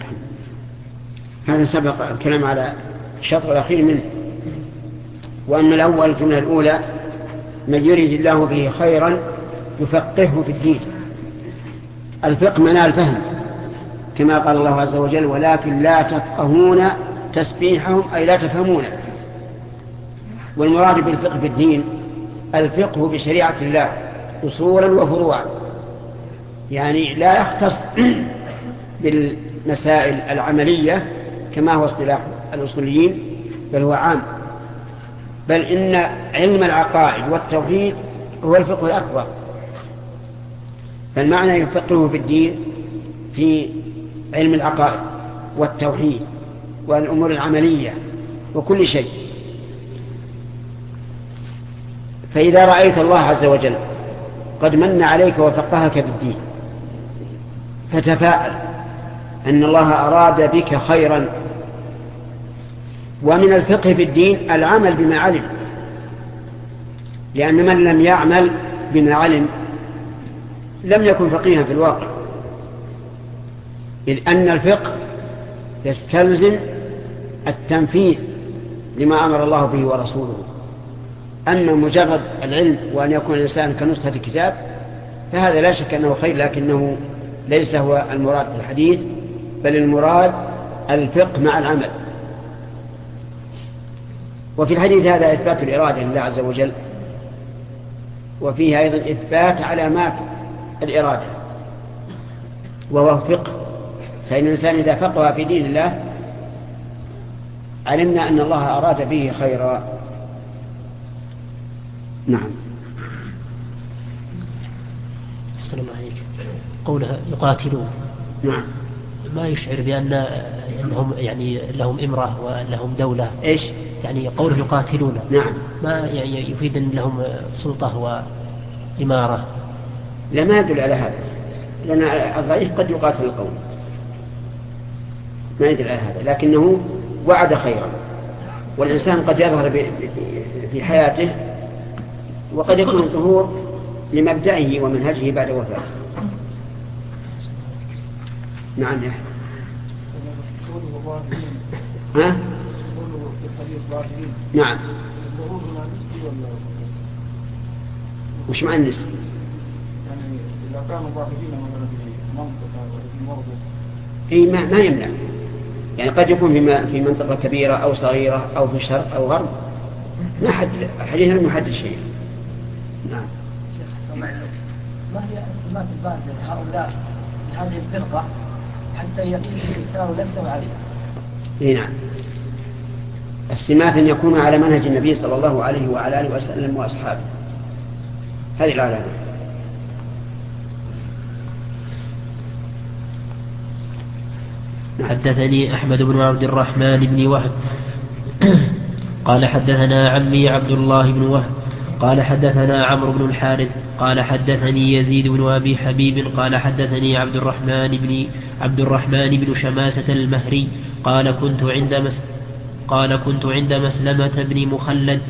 Speaker 1: هذا سبق الكلام على الشطر الأخير منه. وأما الأول الجملة الأولى من يرد الله به خيرا يفقهه في الدين. الفقه معناه الفهم كما قال الله عز وجل ولكن لا تفقهون تسبيحهم أي لا تفهمون. والمراد بالفقه في الدين الفقه بشريعة الله أصولا وفروعا، يعني لا يختص بالمسائل العملية كما هو اصطلاح الأصوليين بل هو عام، بل إن علم العقائد والتوحيد هو الفقه الأكبر. فالمعنى يفقهه في الدين في علم العقائد والتوحيد والأمور العملية وكل شيء. فإذا رأيت الله عز وجل قد من عليك وفقهك بالدين فتفاءل أن الله أراد بك خيرا. ومن الفقه في الدين العمل بما علم، لأن من لم يعمل بما علم لم يكن فقيها في الواقع، إذ أن الفقه يستلزم التنفيذ لما أمر الله به ورسوله. أما مجرد العلم وأن يكون الإنسان كنسخة كتاب فهذا لا شك أنه خير، لكنه ليس هو المراد في الحديث، بل المراد الفقه مع العمل. وفي الحديث هذا إثبات الإرادة لله عز وجل، وفيه أيضا إثبات علامات الإرادة وهو فقه. فإن الإنسان إذا فقه في دين الله علمنا أن الله أراد به خيرا. نعم.
Speaker 7: أحسن الله عليك. قولها يقاتلون،
Speaker 1: نعم،
Speaker 7: ما يشعر بأنهم يعني لهم إمرة ولهم دولة؟
Speaker 1: إيش
Speaker 7: يعني قوله يقاتلون؟
Speaker 1: نعم،
Speaker 7: ما يعني يفيد أن لهم سلطة وإمارة؟
Speaker 1: لا، ما يدل على هذا، لأن الضعيف قد يقاتل القوم، ما يدل على هذا، لكنه وعد خيرا. والإنسان قد يظهر في حياته وقد يكون الظهور لمبدئه ومنهجه بعد وفاته. نعم يا ها؟ نعم. وش معنى النسب؟
Speaker 8: يعني إذا كانوا ظاهرين مثلا في منطقة وفي موضع
Speaker 1: ما يمنع، يعني قد يكون في منطقة كبيرة أو صغيرة أو في شرق أو غرب، ما حد حديث لم يحدد شيء. نعم.
Speaker 6: ما هي السمات الباردة لهؤلاء هذه الفرقة حتى يقيس الإنسان نفسه عليها؟
Speaker 1: نعم. السمات أن يكون على منهج النبي صلى الله عليه وعلى آله وسلم وأصحابه، هذه العلامة.
Speaker 4: حدثني أحمد بن عبد الرحمن بن وهب قال حدثنا عمي عبد الله بن وهب قال حدثنا عمرو بن الحارث قال حدثني يزيد بن أبي حبيب قال حدثني عبد الرحمن بن شماسة المهري قال كنت عند مسلمة بن مخلد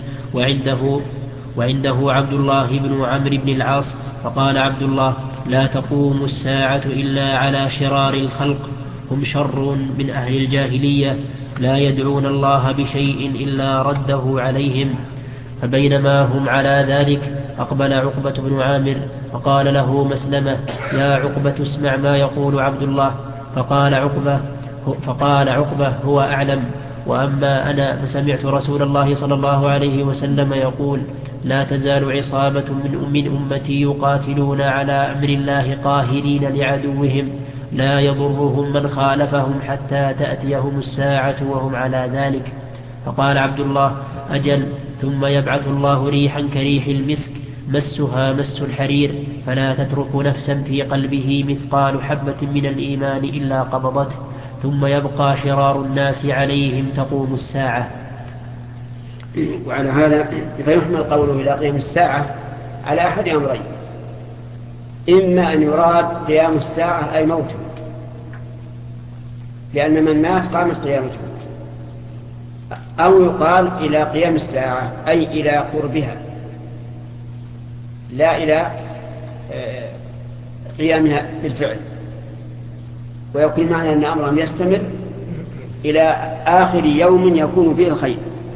Speaker 4: وعنده عبد الله بن عمرو بن العاص، فقال عبد الله: لا تقوم الساعة إلا على شرار الخلق، هم شر من أهل الجاهلية، لا يدعون الله بشيء إلا رده عليهم. فبينما هم على ذلك أقبل عقبة بن عامر فقال له مسلمة: يا عقبة اسمع ما يقول عبد الله. فقال عقبة: هو أعلم، وأما أنا فسمعت رسول الله صلى الله عليه وسلم يقول: لا تزال عصابة من أمتي يقاتلون على أمر الله قاهرين لعدوهم، لا يضرهم من خالفهم حتى تأتيهم الساعة وهم على ذلك. فقال عبد الله: أجل، ثم يبعث الله ريحا كريح المسك مسها مس الحرير، فلا تترك نفسا في قلبه مثقال حبة من الإيمان إلا قبضته، ثم يبقى شرار الناس عليهم تقوم الساعة.
Speaker 1: وعلى هذا فيحمل قوله إلى قيام الساعة على أحد أمرين: إما أن يراد قيام الساعة أي موته، لأن من مات قامت قيامته، أو يقال إلى قيام الساعة أي إلى قربها، لا إلى قيامها بالفعل، ويكون معنى أن أمرهم يستمر إلى آخر يوم يكون فيه الخير.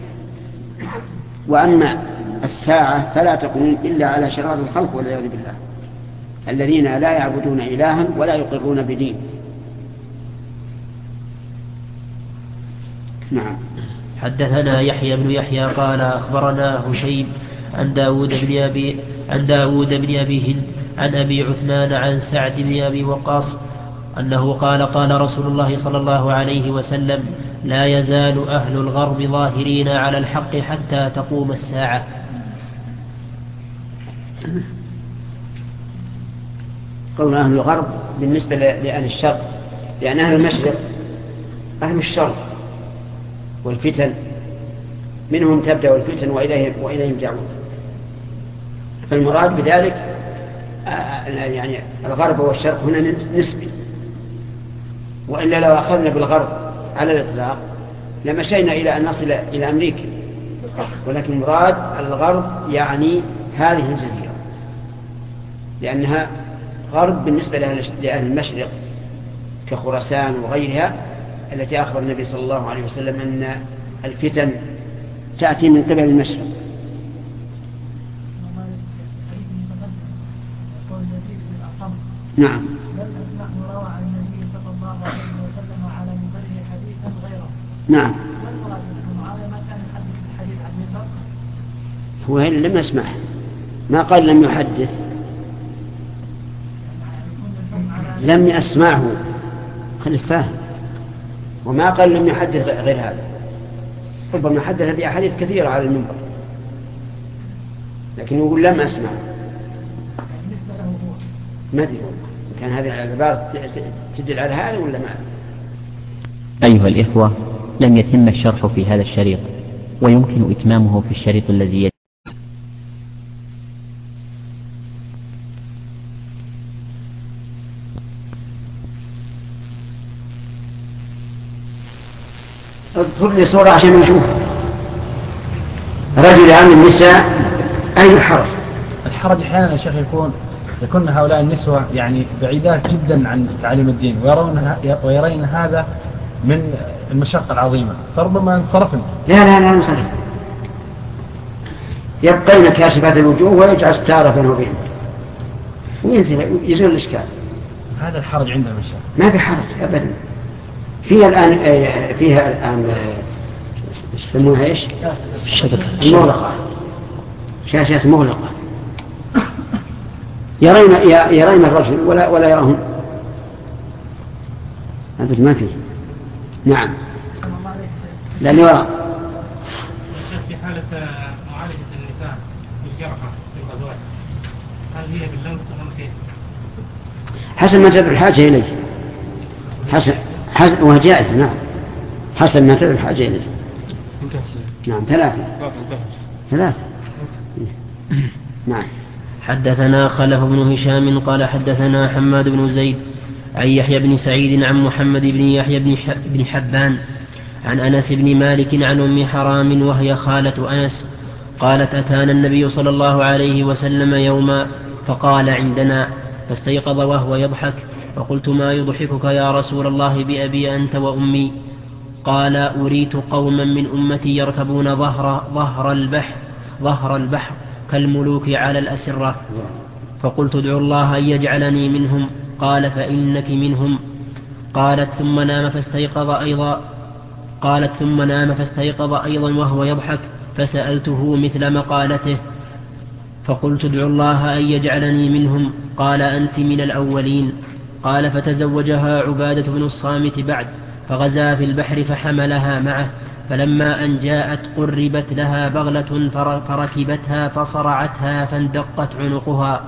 Speaker 1: وأما الساعة فلا تقوم إلا على شرار الخلق والعياذ بالله، الذين لا يعبدون إلها ولا يقرون بدين. نعم.
Speaker 4: حدثنا يحيى بن يحيى قال أخبرنا هشيم عن داود بن أبي هند عن أبي عثمان عن سعد بن أبي وقاص أنه قال: قال رسول الله صلى الله عليه وسلم: لا يزال أهل الغرب ظاهرين على الحق حتى تقوم الساعة.
Speaker 1: قولنا أهل الغرب بالنسبة لأهل الشرق، لأن أهل المشرق أهل الشر والفتن، منهم تبدأ الفتن وإليهم تعود. فالمراد بذلك يعني الغرب والشرق هنا نسبي، وإلا لو أخذنا بالغرب على الإطلاق لمشينا إلى أن نصل إلى أمريكا، ولكن مراد الغرب يعني هذه الجزيرة، لأنها غرب بالنسبة لأهل المشرق كخراسان وغيرها التي أخبر النبي صلى الله عليه وسلم أن الفتن تأتي من قبل المشرق. نعم. نعم. هو لم يسمع، ما قال لم يحدث، لم يسمعه، خلي فاهم، وما قال لم يحدث غير هذا، ربما حدث بأحاديث كثيرة على المنبر، لكن يقول لم أسمع. ما أدري كان هذه العبارة تدل على هذا ولا ما؟
Speaker 9: أيها الإخوة، لم يتم الشرح في هذا الشريط، ويمكن إتمامه في الشريط الذي يلي.
Speaker 1: اذكر لي صورة عشان نشوف رجل من النساء. أي الحرج؟
Speaker 2: الحرج أحيانا يا شيخ يكون هؤلاء النسوة يعني بعيدات جدا عن تعليم الدين، ويرين هذا من المشقة العظيمة، فربما انصرفن.
Speaker 1: لا انصرف، يبقين كاشفات الوجوه ويجعل ستارة بينه وبينه ويزول الإشكال.
Speaker 2: هذا الحرج عندنا يا شيخ.
Speaker 1: ما في حرج أبدا. فيها الآن يسموها إيش؟
Speaker 9: الشبكة
Speaker 1: المغلقة، شاشات مغلقة، يرين الرجل ولا يراهم. هذا ما فيه. نعم. لا نرى.
Speaker 3: في حالة معالجة النساء بالجرحى في الغزوات، هل هي باللمس أم كيف؟
Speaker 1: حسب ما تدعو الحاجة إليه. حسب وهو جائز. نعم، حسب ما تدعو الحاجة إليه. نعم. ثلاثة. نعم.
Speaker 4: حدثنا خلف بن هشام قال حدثنا حماد بن زيد عن يحيى بن سعيد عن محمد بن يحيى بن حبان عن أنس بن مالك عن أم حرام وهي خالة أنس قالت أتانا النبي صلى الله عليه وسلم يوما فقال عندنا، فاستيقظ وهو يضحك، فقلت ما يضحكك يا رسول الله بأبي أنت وأمي؟ قال أريت قوما من أمتي يركبون ظهر البحر كالملوك على الأسرة، فقلت ادعو الله أن يجعلني منهم. قال فإنك منهم. قالت ثم نام فاستيقظ أيضا وهو يضحك، فسألته مثل مقالته، فقلت ادعو الله أن يجعلني منهم. قال أنت من الأولين. قال فتزوجها عبادة بن الصامت بعد، فغزا في البحر فحملها معه، فلما أن جاءت قربت لها بغلة فركبتها فصرعتها فاندقت عنقها.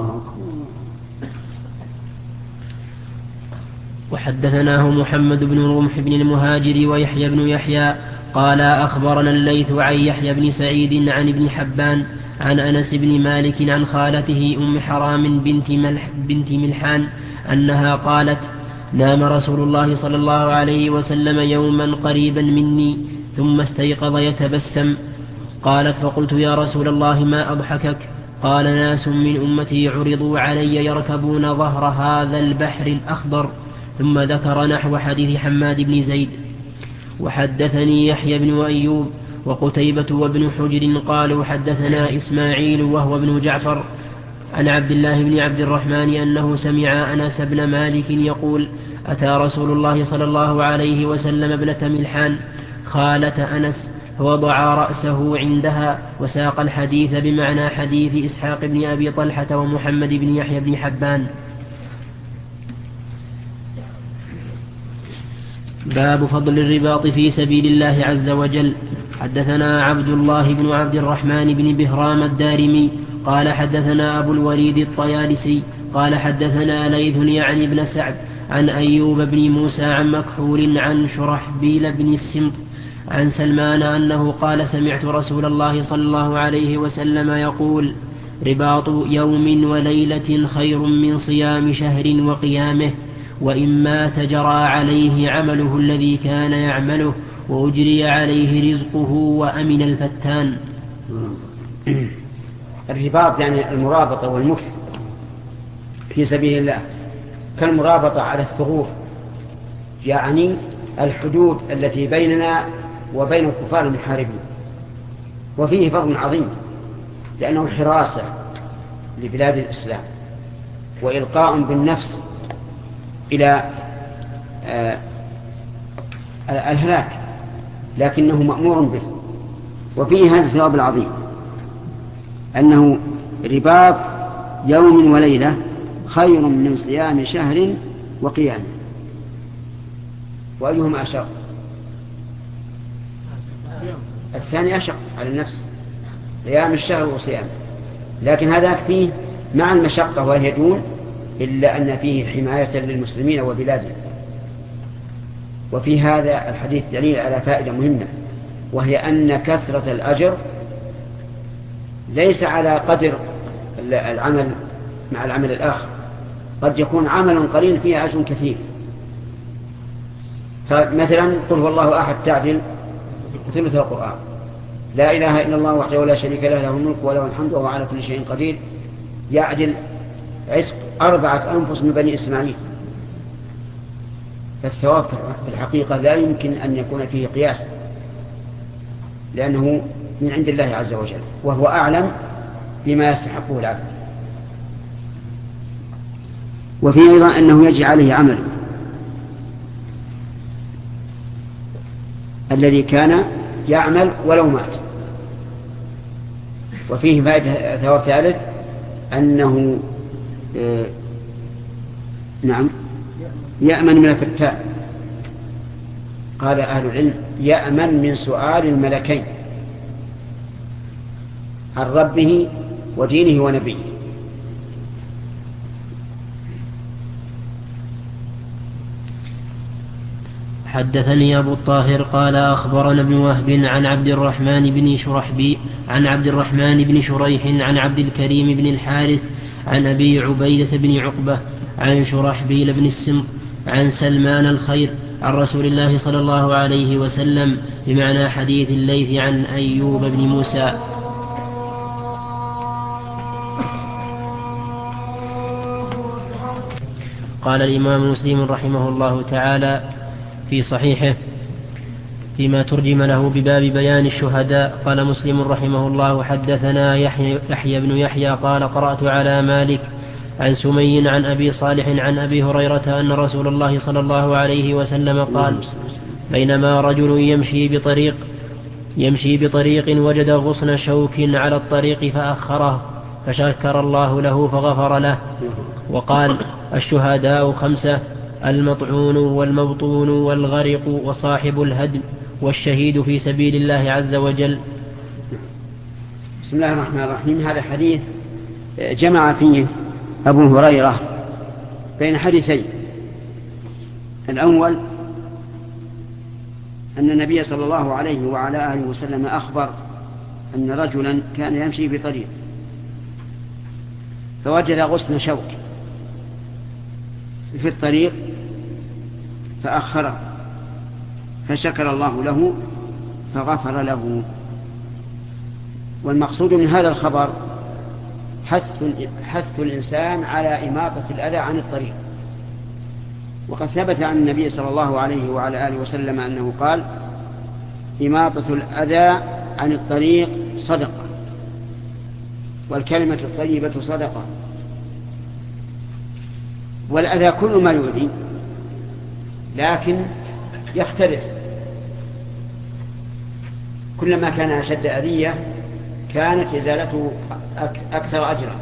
Speaker 4: وحدثناه محمد بن رمح بن المهاجر ويحيى بن يحيى قال أخبرنا الليث عن يحيى بن سعيد عن ابن حبان عن أنس بن مالك عن خالته أم حرام بنت ملحان أنها قالت نام رسول الله صلى الله عليه وسلم يوما قريبا مني ثم استيقظ يتبسم. قالت فقلت يا رسول الله ما أضحكك؟ قال ناس من أمتي عرضوا علي يركبون ظهر هذا البحر الأخضر، ثم ذكر نحو حديث حماد بن زيد. وحدثني يحيى بن أيوب وقتيبة وابن حجر قالوا حدثنا إسماعيل وهو ابن جعفر عن عبد الله بن عبد الرحمن أنه سمع أنس بن مالك يقول أتى رسول الله صلى الله عليه وسلم ابنة ملحان خالة أنس فوضع رأسه عندها، وساق الحديث بمعنى حديث إسحاق بن أبي طلحة ومحمد بن يحيى بن حبان. باب فضل الرباط في سبيل الله عز وجل. حدثنا عبد الله بن عبد الرحمن بن بهرام الدارمي قال حدثنا أبو الوليد الطيالسي قال حدثنا ليث يعني بن سعد عن أيوب بن موسى عن مكحول عن شرحبيل بن السمط عن سلمان أنه قال سمعت رسول الله صلى الله عليه وسلم يقول رباط يوم وليلة خير من صيام شهر وقيامه وإن مات جرى عليه عمله الذي كان يعمله وأجري عليه رزقه وأمن الفتان.
Speaker 1: الرباط يعني المرابطة والمكث في سبيل الله كالمرابطة على الثغور، يعني الحدود التي بيننا وبين الكفار المحاربين. وفيه فضل عظيم لأنه حراسة لبلاد الإسلام وإلقاء بالنفس إلى الهلاك، لكنه مأمور به. وفيه هذا الثواب العظيم أنه رباط يوم وليلة خير من صيام شهر وقيامه. وأيهما أشق؟ الثاني أشق على النفس، قيام الشهر وصيامه، لكن هذا فيه مع المشقة وهي دون، إلا أن فيه حماية للمسلمين وبلادهم. وفي هذا الحديث دليل على فائدة مهمة، وهي أن كثرة الأجر ليس على قدر العمل مع العمل الآخر، قد يكون عمل قليل فيه أجر كثير. فمثلا قل هو الله أحد تعدل ثلث القرآن، لا إله إلا الله وحده لا شريك له له الملك وله الحمد وهو على كل شيء قدير، يعدل عتق 4 أنفس من بني إسماعيل. فالثواب في الحقيقة لا يمكن أن يكون فيه قياس، لأنه من عند الله عز وجل وهو أعلم بما يستحقه العبد. وفي أيضا أنه يجي عليه عمل الذي كان يعمل ولو مات. وفيه فائدة ثواب ثالث أنه يأمن من الفتان. قال أهل العلم يأمن من سؤال الملكين عن ربه ودينه ونبيه.
Speaker 4: حدثني أبو الطاهر قال أخبرنا ابن وهب عن عبد الرحمن بن شريح عن عبد الكريم بن الحارث عن أبي عبيدة بن عقبة عن شرحبيل بن السمط عن سلمان الخير عن رسول الله صلى الله عليه وسلم بمعنى حديث الليث عن أيوب بن موسى. قال الإمام مسلم رحمه الله تعالى في صحيحه فيما ترجم له بباب بيان الشهداء، قال مسلم رحمه الله حدثنا يحيى بن يحيى قال قرأت على مالك عن سمي عن أبي صالح عن أبي هريرة أن رسول الله صلى الله عليه وسلم قال بينما رجل يمشي بطريق وجد غصن شوك على الطريق فأخره فشكر الله له فغفر له. وقال الشهداء 5: المطعون والمبطون والغرق وصاحب الهدم والشهيد في سبيل الله عز وجل.
Speaker 1: بسم الله الرحمن الرحيم. هذا حديث جمع فيه أبو هريرة بين حديثين. الأول أن النبي صلى الله عليه وعلى آله وسلم أخبر أن رجلا كان يمشي بطريق فوجد غصن شوك في الطريق فأخره فشكر الله له فغفر له. والمقصود من هذا الخبر حث الإنسان على إماطة الأذى عن الطريق. وقد ثبت عن النبي صلى الله عليه وعلى آله وسلم أنه قال إماطة الأذى عن الطريق صدقة، والكلمة الطيبة صدقة. والأذى كل ما يؤذي، لكن يختلف، كلما كان أشد أذية كانت إزالته أكثر أجرا.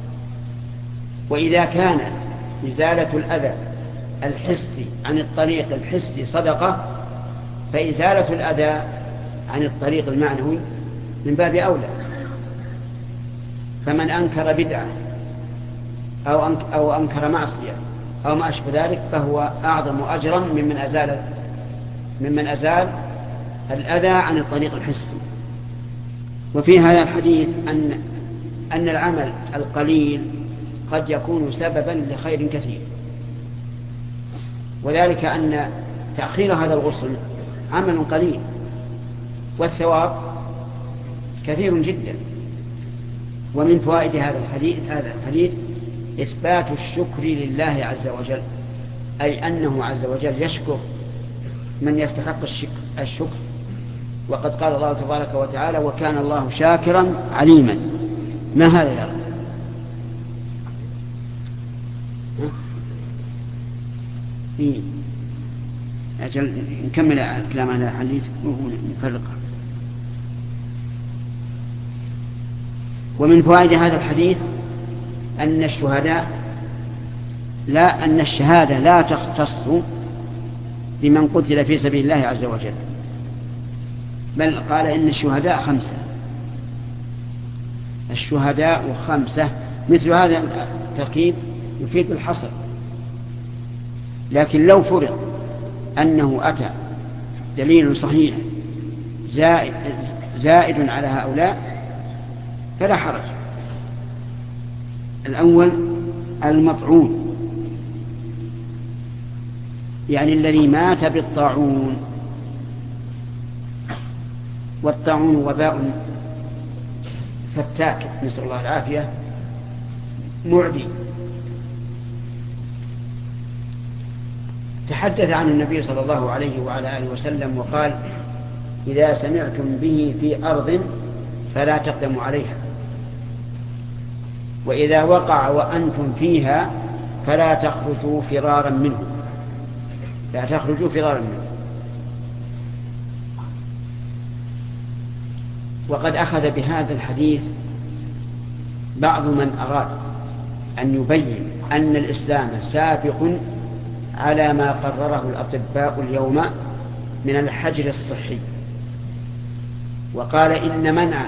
Speaker 1: وإذا كان إزالة الأذى الحسي عن الطريق الحسي صدقة، فإزالة الأذى عن الطريق المعنوي من باب أولى. فمن أنكر بدعة أو أنكر معصية أو ما أشبه ذلك فهو أعظم أجرا ممن أزال الأذى عن الطريق الحسي. وفي هذا الحديث أن العمل القليل قد يكون سببا لخير كثير، وذلك أن تأخير هذا الغسل عمل قليل والثواب كثير جدا. ومن فوائد هذا الحديث إثبات الشكر لله عز وجل، أي أنه عز وجل يشكر من يستحق الشكر، وقد قال الله تبارك وتعالى: وكان الله شاكرا عليما. ما هذا يا رب؟ أجل نكمل الكلام عن الحديث ونفرقه. ومن فوائد هذا الحديث أن الشهادة لا تختص بمن قتل في سبيل الله عز وجل، بل قال إن الشهداء 5. الشهداء 5 مثل هذا التركيب يفيد الحصر. لكن لو فرض أنه أتى دليل صحيح زائد على هؤلاء فلا حرج. الأول المطعون، يعني الذي مات بالطاعون، والطاعون وباء فتاك نسأل الله العافية معدي. تحدث عن النبي صلى الله عليه وعلى آله وسلم وقال: إذا سمعتم به في أرض فلا تقدموا عليها، وإذا وقع وأنتم فيها فلا تخرجوا فرارا منه. لا تخرجوا فرارا منه. وقد أخذ بهذا الحديث بعض من أراد أن يبين أن الإسلام سابق على ما قرره الأطباء اليوم من الحجر الصحي، وقال إن منع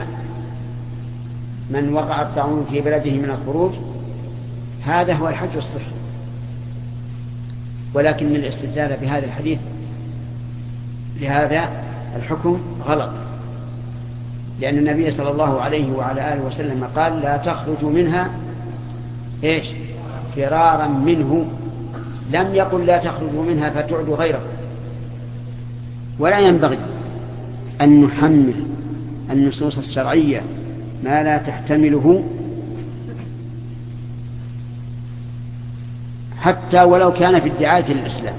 Speaker 1: من وقع الطاعون في بلده من الخروج هذا هو الحجر الصحي. ولكن الاستدلال بهذا الحديث لهذا الحكم غلط، لأن النبي صلى الله عليه وعلى آله وسلم قال: لا تخرجوا منها فرارا منه. لم يقل لا تخرجوا منها فتعدوا غيره. ولا ينبغي أن نحمل النصوص الشرعية ما لا تحتمله حتى ولو كان في ادعاء للإسلام،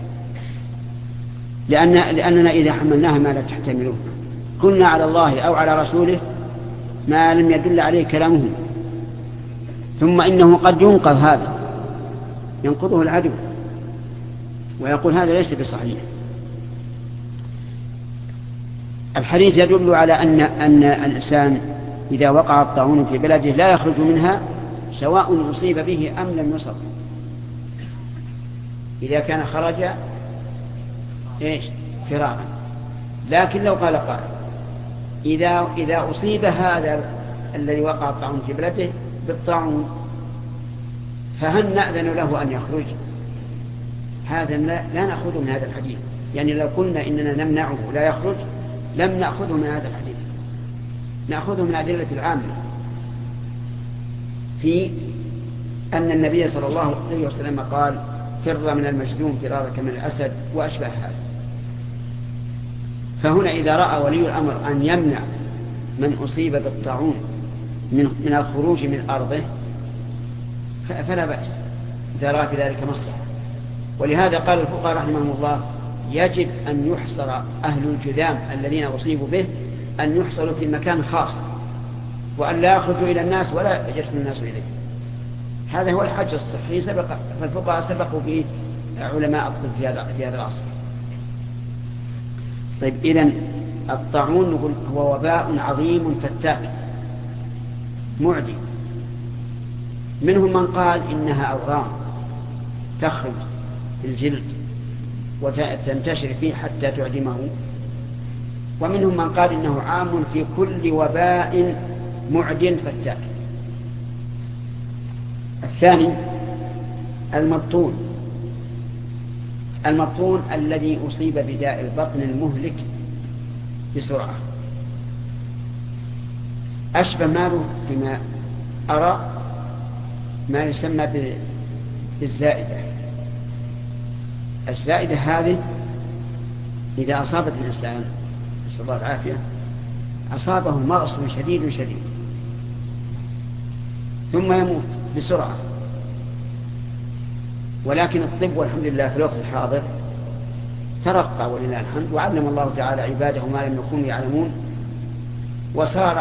Speaker 1: لأننا إذا حملناها ما لا تحتمله كنا على الله أو على رسوله ما لم يدل عليه كلامه. ثم إنه قد ينقض هذا، ينقضه العدو ويقول هذا ليس بصحيح. الحديث يدل على أن الإنسان إذا وقع الطاعون في بلده لا يخرج منها سواء أصيب به أم لم يصب. إذا كان خرج فرارا. لكن لو قال قائل: إذا أصيب هذا الذي وقع الطاعون في بلده بالطاعون فهل نأذن له أن يخرج؟ هذا لا نأخذه من هذا الحديث. يعني لو قلنا إننا نمنعه لا يخرج لم نأخذه من هذا الحديث، نأخذه من أدلة العامة في أن النبي صلى الله عليه وسلم قال: فر من المجذوم فرارك من الأسد وأشبه هذا. فهنا إذا رأى ولي الأمر أن يمنع من أصيب بالطاعون من الخروج من أرضه فلا بأس إذا رأى في ذلك مصلحة. ولهذا قال الفقهاء رحمهم الله: يجب أن يحصر أهل الجذام الذين أصيبوا به، أن يحصروا في مكان خاص، وأن لا يخرجوا إلى الناس ولا يجرم الناس إليه. هذا هو الحج الصحي فالفقهاء سبقوا به علماء الطب في هذا العصر. طيب، إذن الطاعون هو وباء عظيم فتاك معدي. منهم من قال إنها أورام تخرج في الجلد وتنتشر فيه حتى تعدمه، ومنهم من قال إنه عام في كل وباء معد فتاك. الثاني المبطون الذي أصيب بداء البطن المهلك بسرعة، أشبه ماله فيما أرى ما يسمى بالزائدة. الزائدة هذه إذا أصابت الإنسان نسأل الله العافية أصابه مغص شديد ثم يموت بسرعة. ولكن الطب والحمد لله في الوقت الحاضر ترقى ولله الحمد، وعلم الله تعالى عباده ما لم يكونوا يعلمون، وصار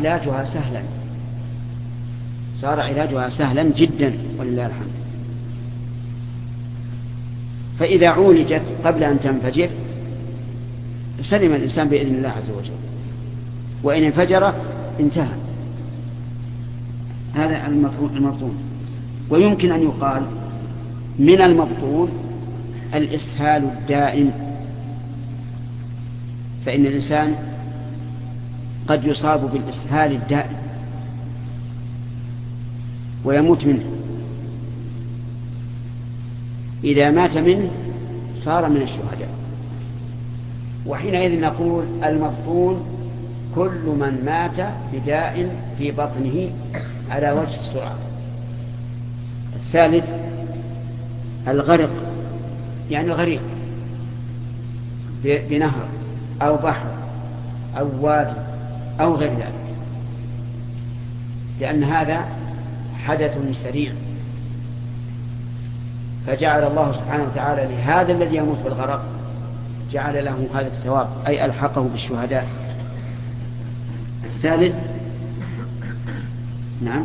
Speaker 1: علاجها سهلا جدا ولله الحمد. فإذا عولجت قبل أن تنفجر سلم الإنسان بإذن الله عز وجل، وإن انفجر انتهى. هذا المبطون. ويمكن أن يقال من المبطون الإسهال الدائم، فإن الإنسان قد يصاب بالإسهال الدائم ويموت منه، إذا مات منه صار من الشهداء. وحينئذ نقول المبطون كل من مات بداء في بطنه على وجه السرعة. الثالث الغرق، يعني الغريق بنهر أو بحر أو وادي أو غير ذلك، لأن هذا حدث سريع، فجعل الله سبحانه وتعالى لهذا الذي يموت بالغرق جعل له هذا الثواب، أي ألحقه بالشهداء. الثالث نعم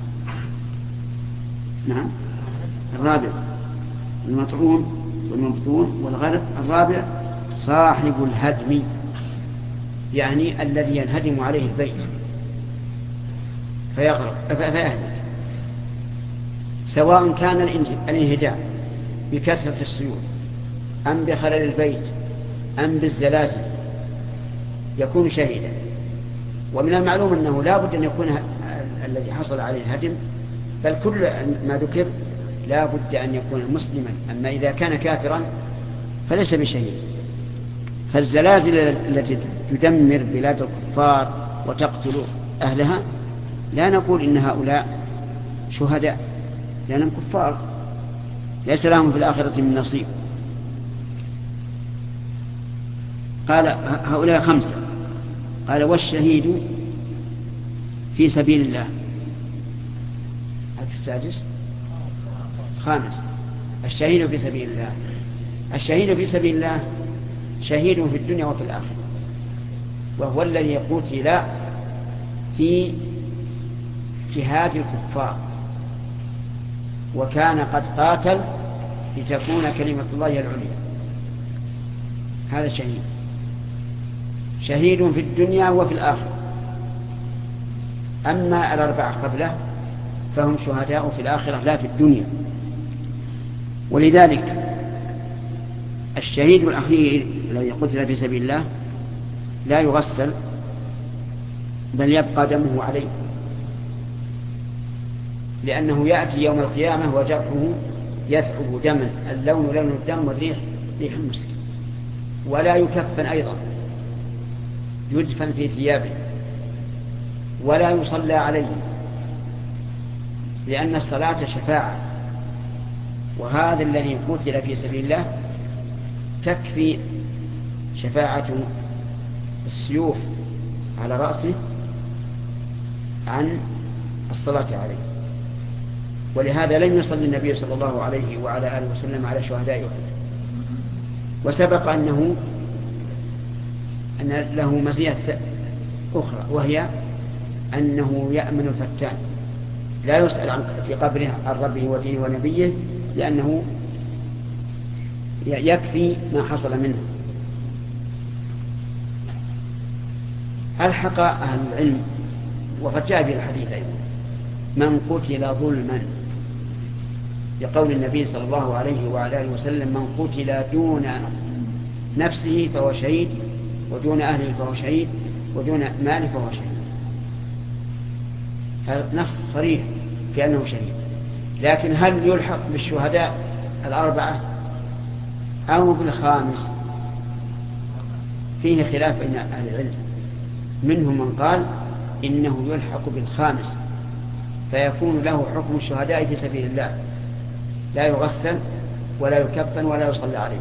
Speaker 1: الرابع المطعون والمبطون والغرق. الرابع صاحب الهدم، يعني الذي ينهدم عليه البيت فيهلك، سواء كان الانهدام بكثرة السيول أم بخلل البيت أم بالزلازل يكون شهيدا. ومن المعلوم أنه لا بد أن يكون الذي حصل عليه الهدم، بل كل ما ذكر لا بد أن يكون مسلما، أما إذا كان كافرا فليس بشهيد. فالزلازل التي تدمر بلاد الكفار وتقتل أهلها لا نقول إن هؤلاء شهداء، لأنهم كفار ليس لهم في الآخرة من نصيب. قال هؤلاء 5. قال والشهيد في سبيل الله. السادس 5 الشهيد في سبيل الله. الشهيد في سبيل الله شهيد في الدنيا وفي الآخرة، وهو الذي قتل في جهاد الكفار وكان قد قاتل لتكون كلمة الله العليا. هذا شهيد في الدنيا وفي الآخرة. أما 4 قبله فهم شهداء في الآخرة لا في الدنيا. ولذلك الشهيد الأخير الذي قتل في سبيل الله لا يغسل، بل يبقى دمه عليه، لأنه يأتي يوم القيامة وجرحه يثعب دما، اللون لون الدم والريح ريح المسك. ولا يكفن أيضا، يدفن في ثيابه ولا يصلى عليه، لأن الصلاة شفاعة. وهذا الذي قتل في سبيل الله تكفي شفاعة السيوف على رأسه عن الصلاة عليه. ولهذا لم يصلي النبي صلى الله عليه وعلى آله وسلم على شهداء أحد. وسبق أن له مزية أخرى، وهي أنه يأمن الفتان، لا يسأل في قبره عن ربه ودينه ونبيه، لأنه يكفي ما حصل منه. ألحق أهل العلم وقد جاء به الحديث أيضا من قتل ظلما، بقول النبي صلى الله عليه وعلى آله وسلم من قتل دون نفسه فهو شهيد، ودون أهله فهو شهيد، ودون ماله فهو شهيد. هذا نص صريح في أنه شهيد. لكن هل يلحق بالشهداء الأربعة أو بالخامس؟ فيه خلاف بين أهل العلم، منهم من قال إنه يلحق بالخامس فيكون له حكم الشهداء في سبيل الله، لا يغسل ولا يكفن ولا يصلى عليه.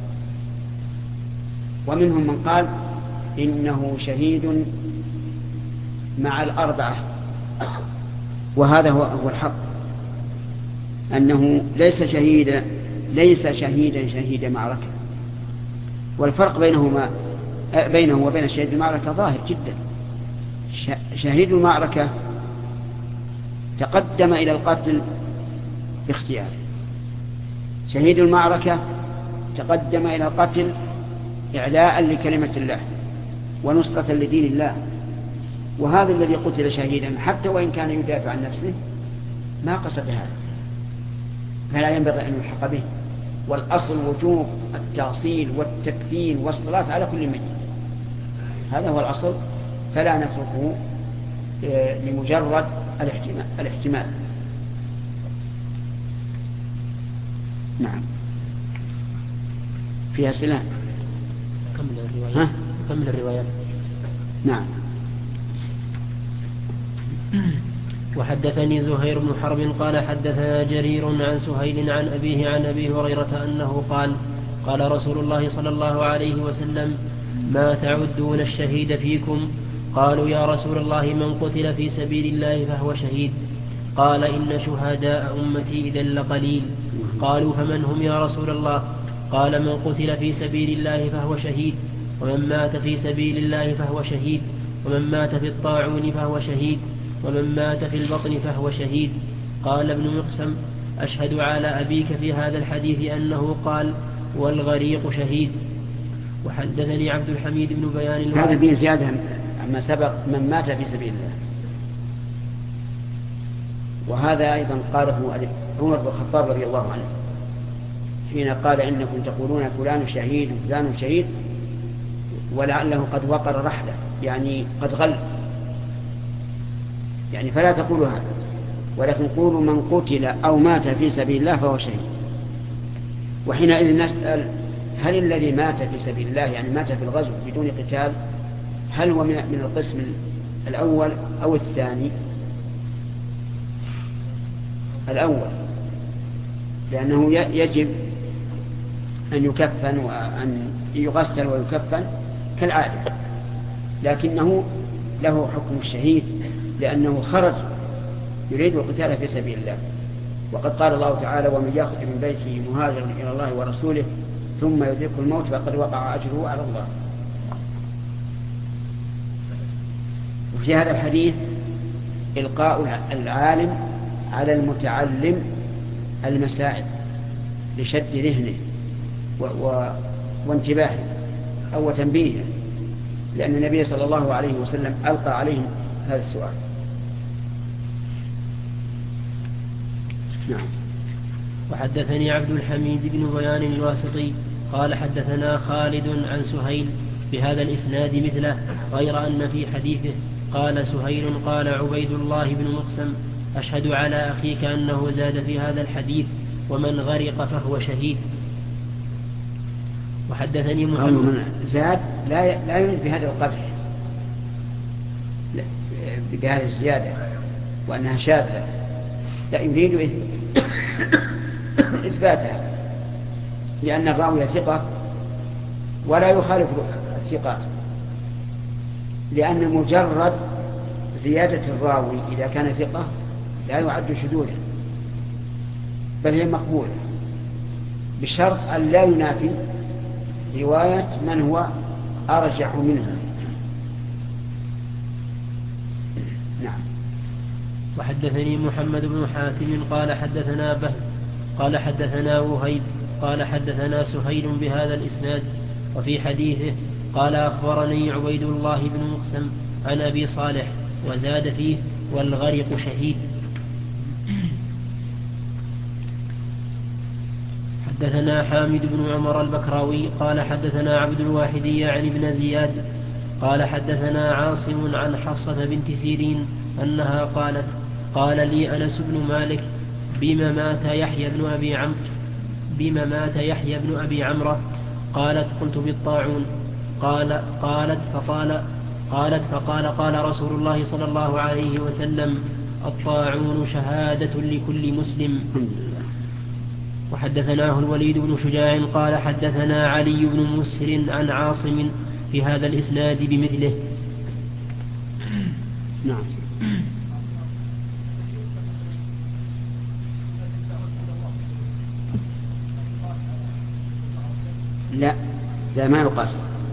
Speaker 1: ومنهم من قال إنه شهيد مع الأربعة، وهذا هو الحق، أنه ليس شهيدا شهيد معركة. والفرق بينه وبين شهيد المعركة ظاهر جدا. شهيد المعركة تقدم إلى القتل باختياره، شهيد المعركة تقدم إلى القتل إعلاء لكلمة الله ونصرة لدين الله. وهذا الذي قتل شهيدا حتى وإن كان يدافع عن نفسه ما قصد هذا، فلا ينبغي أن يلحق به. والأصل وجوب التأصيل والتكفين والصلاة على كل ميت، هذا هو الأصل، فلا نتركه لمجرد الاحتمال. نعم. فيها سلام.
Speaker 7: كمل الروايات.
Speaker 1: نعم.
Speaker 4: وحدثني زهير بن حرب قال حدثنا جرير عن سهيل عن أبيه عن أبي هريرة أنه قال قال رسول الله صلى الله عليه وسلم: ما تعدون الشهيد فيكم؟ قالوا: يا رسول الله من قتل في سبيل الله فهو شهيد. قال: إن شهداء أمتي إذا لقليل. قالوا: فمن هم يا رسول الله؟ قال: من قتل في سبيل الله فهو شهيد، ومن مات في سبيل الله فهو شهيد، ومن مات في الطاعون فهو شهيد، ومن مات في البطن فهو شهيد. قال ابن مقسم: أشهد على أبيك في هذا الحديث أنه قال: والغريق شهيد. وحدثني عبد الحميد بن بيان
Speaker 1: هذا به زيادة عما سبق: من مات في سبيل الله. وهذا أيضا قاله عمر بن الخطاب رضي الله عنه حين قال: إنكم تقولون فلان شهيد وفلان شهيد، ولعله قد وقر رحلة، يعني قد غل، يعني فلا تقولوا هذا، ولكن قولوا من قتل أو مات في سبيل الله فهو شهيد. وحينئذ نسأل: هل الذي مات في سبيل الله يعني مات في الغزو بدون قتال هل هو من القسم الأول أو الثاني؟ الأول، لأنه يجب أن يكفن وأن يغسل ويكفن كالعادة، لكنه له حكم الشهيد لأنه خرج يريد القتال في سبيل الله. وقد قال الله تعالى: ومن يخرج من بيته مهاجرا إلى الله ورسوله ثم يدركه الموت فقد وقع أجره على الله. وفي هذا الحديث إلقاء العالم على المتعلم المسائل لشد ذهنه وانتباهه أو تنبيهه، لأن النبي صلى الله عليه وسلم ألقى عليهم هذا السؤال. نعم.
Speaker 4: وحدثني عبد الحميد بن بيان الواسطي قال حدثنا خالد عن سهيل بهذا الإسناد مثله، غير أن في حديثه قال سهيل قال عبيد الله بن مقسم: أشهد على أخيك أنه زاد في هذا الحديث: ومن غرق فهو شهيد. وحدثني محمد
Speaker 1: زاد لا يريد بهذا القدح بهذه الزيادة وأنها شاذة، لا يريد إثباتها، لأن الراوي ثقة ولا يخالف الثقات، لأن مجرد زيادة الراوي إذا كان ثقة لا يعد شذوذا، بل هي مقبولة بشرط أن لا ينافي رواية من هو أرجح منها. نعم.
Speaker 4: وحدثني محمد بن حاتم قال حدثنا بهز قال حدثنا وهيب قال حدثنا سهيل بهذا الإسناد. وفي حديثه قال أخبرني عبيد الله بن مقسم عن أبي صالح وزاد فيه: والغرق شهيد. حدثنا حامد بن عمر البكراوي قال حدثنا عبد الواحدي عن ابن زياد قال حدثنا عاصم عن حفصة بنت سيرين أنها قالت: قال لي أنس بن مالك: بما مات يحيى بن أبي عمرة. قالت قلت بالطاعون. قالت قال رسول الله صلى الله عليه وسلم الطاعون شهادة لكل مسلم. وحدثناه الوليد بن شجاع قال حدثنا علي بن مسهر عن عاصم في هذا الإسناد بمثله.
Speaker 1: نعم. لا ما يقاس،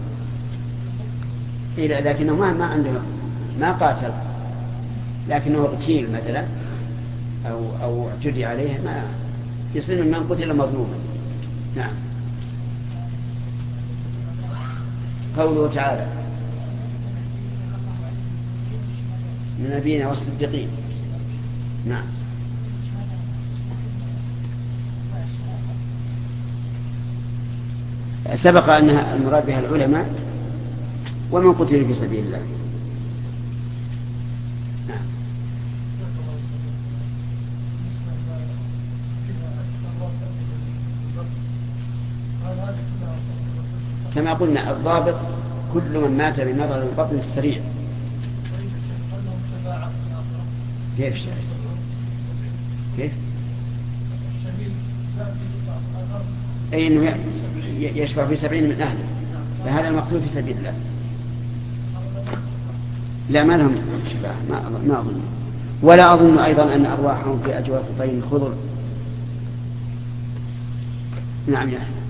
Speaker 1: لكنه ما عنده ما قاتل، لكنه اغتيل مثلا أو اعتدي عليه، ما يصير من قتل مظلوما. نعم. قوله تعالى من نبينا والصديقين. نعم. سبق أنها المراد بها العلماء ومن قتل في سبيل الله. نعم. كما قلنا الضابط كل من مات بمرض البطن السريع. كيف أي أنه يشفع في 70 من أهله، فهذا المقتول في سبيل الله. لا ما لهم شفاعة، ما أظن، ولا أظن أيضا أن أرواحهم في أجواف الطين الخضر. نعم يا أحمد.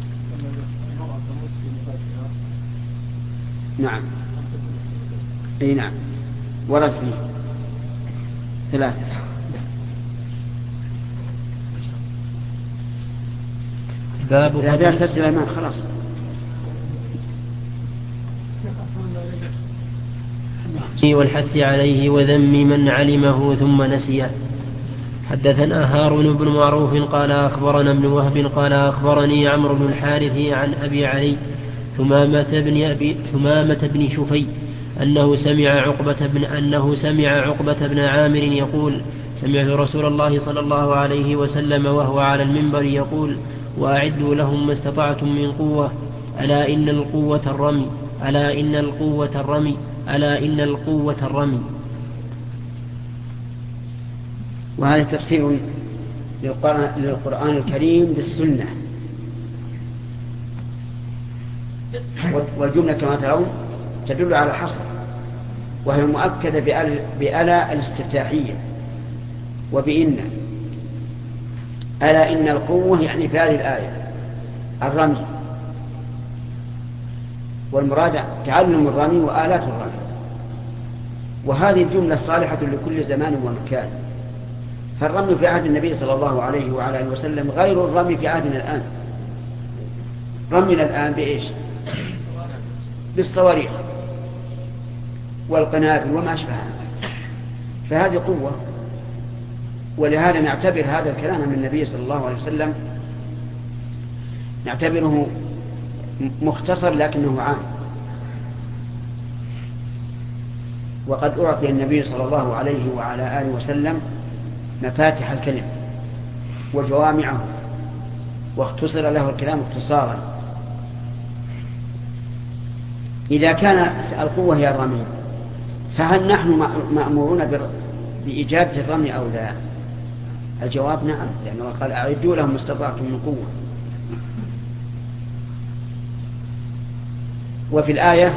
Speaker 1: نعم. أي نعم، ورد فيه 3. باب إذا ارتد إلى الماء خلاص.
Speaker 4: والحث عليه وذم من علمه ثم نسيه. حدثنا هارون بن معروف قال أخبرنا ابن وهب قال أخبرني عمرو بن الحارث عن أبي علي ثمامة بن شفي أنه سمع عقبة بن عامر يقول سمعت رسول الله صلى الله عليه وسلم وهو على المنبر يقول وأعدوا لهم ما استطعتم من قوة ألا إن القوة الرمي ألا إن القوة الرمي ألا إن القوة الرمي.
Speaker 1: وهذا تفسير للقرآن الكريم بالسنة، والجملة كما ترون تدل على الحصر، وهي مؤكدة بألا الاستفتاحية وبإن. ألا إن القوة يعني في هذه الآية الرمي، والمراد تعلم الرمي وآلات الرمي. وهذه الجملة صالحة لكل زمان ومكان، فالرمي في عهد النبي صلى الله عليه وعلى آله وسلم غير الرمي في عهدنا الآن. رمينا الآن بإيش؟ بالصواريخ والقنابل وما أشبهها، فهذه قوة. ولهذا نعتبر هذا الكلام من النبي صلى الله عليه وسلم نعتبره مختصر لكنه عام. وقد أعطي النبي صلى الله عليه وعلى آله وسلم مفاتح الكلم وجوامعه، واختصر له الكلام اختصارا. إذا كان القوة هي الرمي، فهل نحن مأمورون بإجابة الرمي أو لا؟ الجواب نعم، لأنه قال أعدوا لهم ما استطعتم من قوة. وفي الآية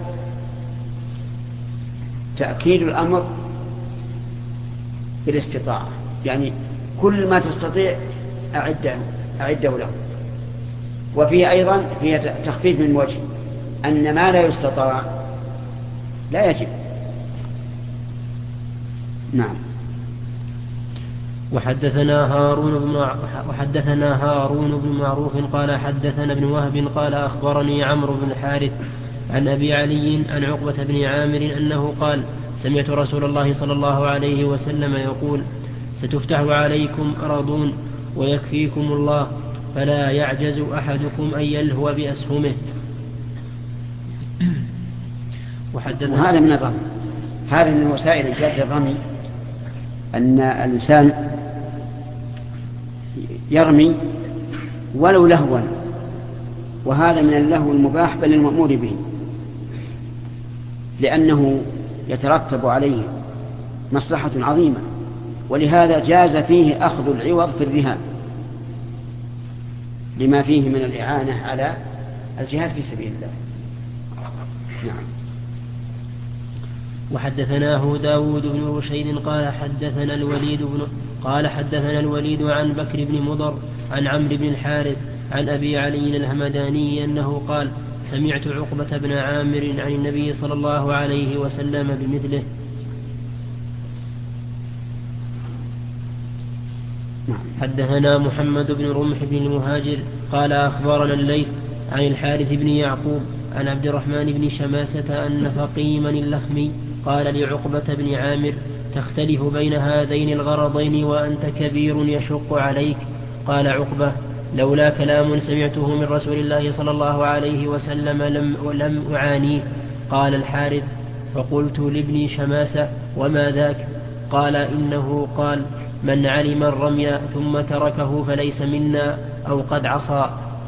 Speaker 1: تأكيد الأمر بالاستطاعة، يعني كل ما تستطيع أعده له. وفيه أيضا فيها تخفيف من وجه أن ما لا يستطاع لا يجب. نعم.
Speaker 4: وحدثنا هارون بن معروف قال حدثنا ابن وهب قال أخبرني عمرو بن الحارث عن أبي علي عن عقبة بن عامر أنه قال سمعت رسول الله صلى الله عليه وسلم يقول ستفتح عليكم أرضون ويكفيكم الله فلا يعجز أحدكم أن يلهو بأسهمه.
Speaker 1: وهذا من الرمي، هذا من وسائل إيجاد الرمي، أن الإنسان يرمي ولو لهوا، وهذا من اللهو المباح بل المأمور به، لأنه يترتب عليه مصلحة عظيمة، ولهذا جاز فيه أخذ العوض في الرهان لما فيه من الإعانة على الجهاد في سبيل الله. نعم.
Speaker 4: وحدثناه داود بن رشيد قال حدثنا الوليد عن بكر بن مضر عن عمرو بن الحارث عن أبي علي الهمداني أنه قال: سمعت عقبة بن عامر عن النبي صلى الله عليه وسلم بمثله. حدثنا محمد بن رمح بن المهاجر قال أخبرنا الليث عن الحارث بن يعقوب عن عبد الرحمن بن شماسة أن فقيما اللخمي قال لعقبة بن عامر: تختلف بين هذين الغرضين وأنت كبير يشق عليك. قال عقبة: لولا كلام سمعته من رسول الله صلى الله عليه وسلم لم أعانيه. قال الحارث: فقلت لابن شماسة: وما ذاك؟ قال: إنه قال: من علم الرمي ثم تركه فليس منا أو قد عصى.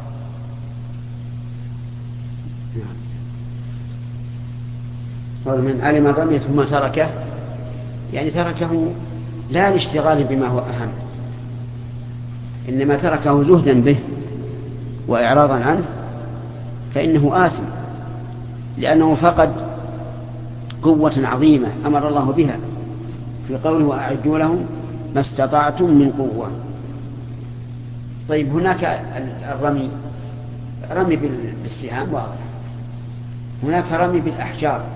Speaker 1: من علم الرمي ثم تركه، يعني تركه لا لاشتغال بما هو أهم، إنما تركه زهدا به وإعراضا عنه، فإنه آثم، لأنه فقد قوة عظيمة أمر الله بها في قوله: وأعدوا لهم ما استطعتم من قوة. طيب، هناك رمي بالسهام واضح، هناك رمي بالأحجار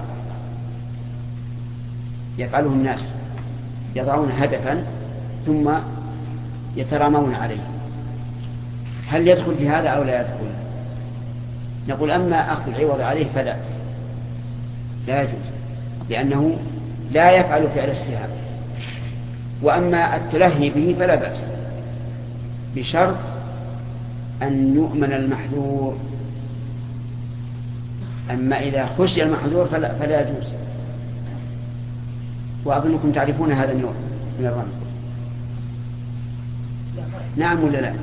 Speaker 1: يفعله الناس، يضعون هدفا ثم يترامون عليه. هل يدخل في هذا أو لا يدخل؟ نقول: أما أخذ العوض عليه فلا، لا يجوز، لأنه لا يفعل فعل السهام. وأما التلهي به فلا بأس، بشرط أن يؤمن المحذور. أما إذا خشي المحذور فلا يجوز. وأظنكم تعرفون هذا النوع من الرمي. نعم ولا لا؟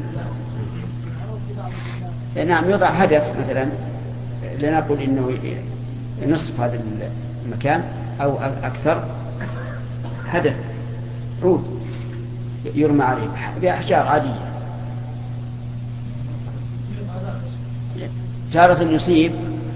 Speaker 1: نعم، يوضع هدف مثلا، لنقل إنه نصف هذا المكان أو أكثر، هدف عود يرمى عليه بأحجار عادية، تارة يصيب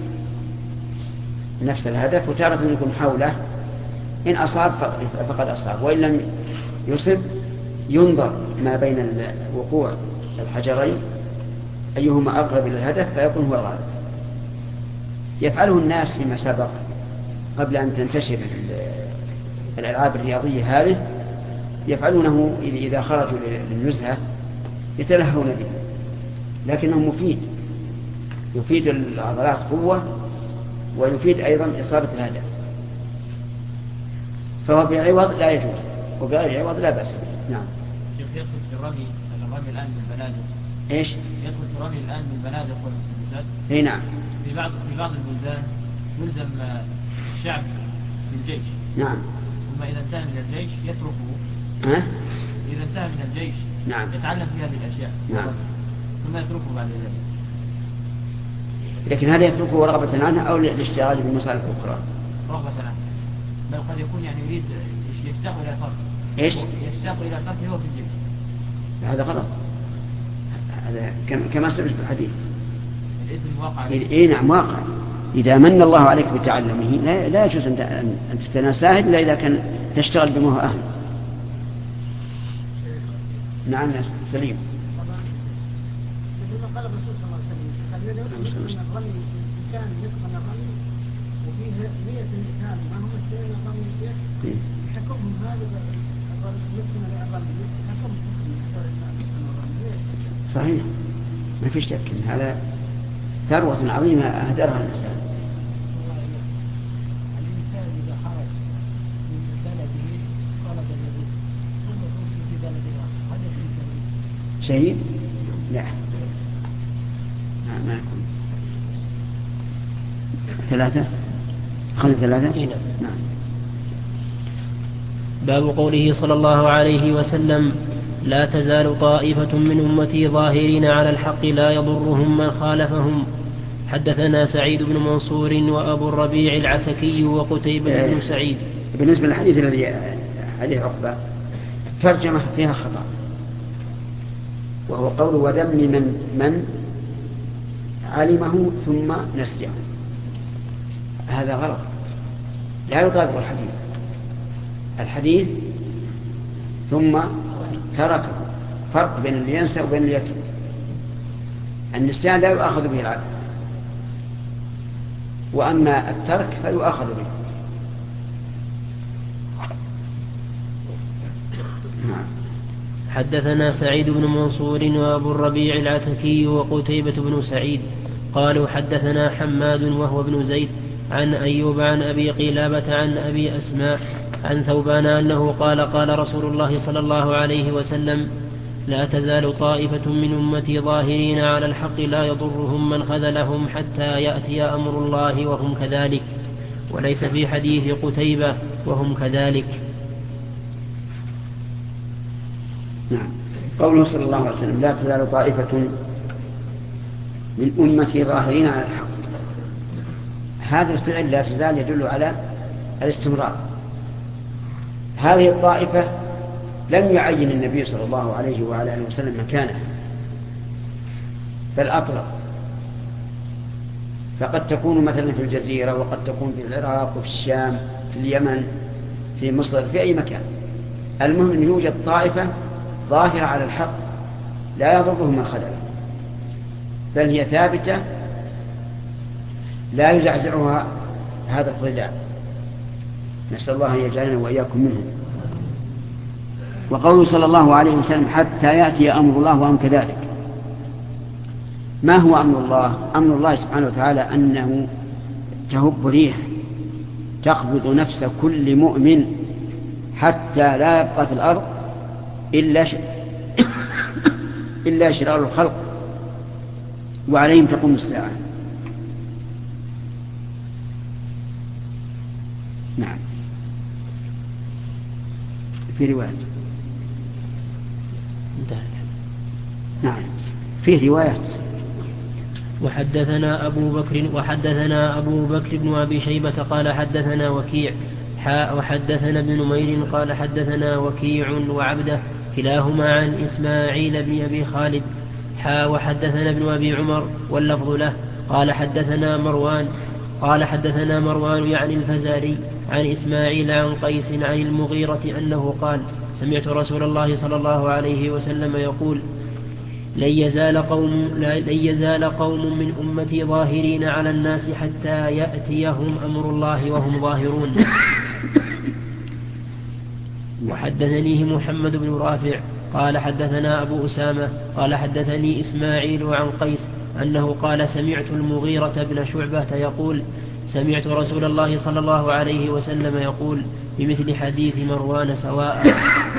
Speaker 1: نفس الهدف وتارة يكون حوله، إن أصاب فقد أصاب، وإن لم يصب ينظر ما بين وقوع الحجرين أيهما أقرب إلى الهدف فيكون هو الغالب. يفعله الناس فيما سبق قبل أن تنتشر الألعاب الرياضية هذه، يفعلونه إذا خرجوا للنزهة يتلهون به، لكنه يفيد العضلات قوة ويفيد أيضا إصابة الهدف، فهو بعوض لا يجوز، وبغير عوض لا بأس به. نعم.
Speaker 5: يدخل في الرمي الآن بالبنادق.
Speaker 1: إيش؟
Speaker 5: يدخل في الرمي الآن بالبنادق والمسدسات.
Speaker 1: إيه نعم.
Speaker 5: في بعض البلدان يلزم الشعب بالجيش.
Speaker 1: نعم.
Speaker 5: ثم إذا انتهى من الجيش يتركه. إذا انتهى من الجيش.
Speaker 1: نعم.
Speaker 5: يتعلم في هذه الأشياء.
Speaker 1: نعم.
Speaker 5: ثم يتركه بعد ذلك.
Speaker 1: لكن هل يتركه رغبة عنه أو لاشتغال بمصالح أخرى؟
Speaker 5: رغبة عنه. بل قد يكون يعني يريد يشتاق إلى ترك.
Speaker 1: إيش؟
Speaker 5: يشتاق إلى تركه هو في الجيش.
Speaker 1: هذا غلط، هذا كما سمعت في الحديث.
Speaker 5: الإذن واقع.
Speaker 1: إيه نعم واقع. إذا من الله عليك بتعلمه لا يجوز أن تتناساه إلا إذا كان تشتغل بما هو أهل. نعم سليم.
Speaker 6: قال الرسول صلى الله عليه وسلم: الرمي إنسان يتقن الرمي وفيه 100 إنسان ما هم مستوين الرمي الشيخ، يحكمهم هذا يتقن الرمي، يحكمهم
Speaker 1: صحيح، ما في شك إن هذا ثروة عظيمة أهدرها الإنسان.
Speaker 6: الإنسان إذا خرج من بلده طلب الرزق ثم يكون في بلد آخر، هل يكون
Speaker 1: شهيد؟ لا، ما يكون. 3 خلي 3.
Speaker 4: نعم. باب قوله صلى الله عليه وسلم: لا تزال طائفة من أمتي ظاهرين على الحق لا يضرهم من خالفهم. حدثنا سعيد بن منصور وأبو الربيع العتكي وقتيبة بن سعيد.
Speaker 1: بالنسبة للحديث الذي حديث عقبة الترجمة فيها خطأ، وهو قول ودم من علمه ثم نسيه، هذا غلط، لا يطابق الحديث ثم تركه، فرق بين اللي ينسى وبين اللي يترك. النسيان لا يؤاخذ به العبد، وأما الترك فيؤاخذ به.
Speaker 4: حدثنا سعيد بن منصور وأبو الربيع العتكي وقتيبة بن سعيد قالوا حدثنا حماد وهو ابن زيد عن أيوب عن أبي قلابة عن أبي أسماء عن ثوبان أنه قال قال رسول الله صلى الله عليه وسلم لا تزال طائفة من أمتي ظاهرين على الحق لا يضرهم من خذلهم حتى يأتي أمر الله وهم كذلك، وليس في حديث قتيبة وهم كذلك.
Speaker 1: نعم. قوله صلى الله عليه وسلم لا تزال طائفة من أمتي ظاهرين على الحق، هذا الفعل لا تزال يدل على الاستمرار. هذه الطائفة لم يعين النبي صلى الله عليه وعلى آله وسلم مكانه، بل أطلق، فقد تكون مثلا في الجزيرة، وقد تكون في العراق وفي الشام، في اليمن، في مصر، في أي مكان. المهم أن يوجد طائفة ظاهرة على الحق لا يضرهم من خذله، بل هي ثابتة لا يزعزعها هذا الخذلان، نسأل الله أن يجعلنا وإياكم منهم. وقوله صلى الله عليه وسلم حتى يأتي أمر الله وهم كذلك، ما هو أمر الله؟ أمر الله سبحانه وتعالى أنه تهب ريح تقبض نفس كل مؤمن حتى لا يبقى في الأرض إلا شرار الخلق وعليهم تقوم الساعة. نعم. في رواية نعم فيه روايات.
Speaker 4: وحدثنا أبو بكر بن أبي شيبة قال حدثنا وكيع وحدثنا ابن نمير قال حدثنا وكيع وعبده كلاهما عن إسماعيل بن أبي خالد وحدثنا ابن أبي عمر واللفظ له قال حدثنا مروان يعني الفزاري عن إسماعيل عن قيس عن المغيرة أنه قال سمعت رسول الله صلى الله عليه وسلم يقول لن يزال قوم من أمتي ظاهرين على الناس حتى يأتيهم أمر الله وهم ظاهرون. وحدثنيه محمد بن رافع قال حدثنا أبو أسامة قال حدثني إسماعيل عن قيس أنه قال سمعت المغيرة بن شعبة يقول سمعت رسول الله صلى الله عليه وسلم يقول بمثل حديث مروان سواء.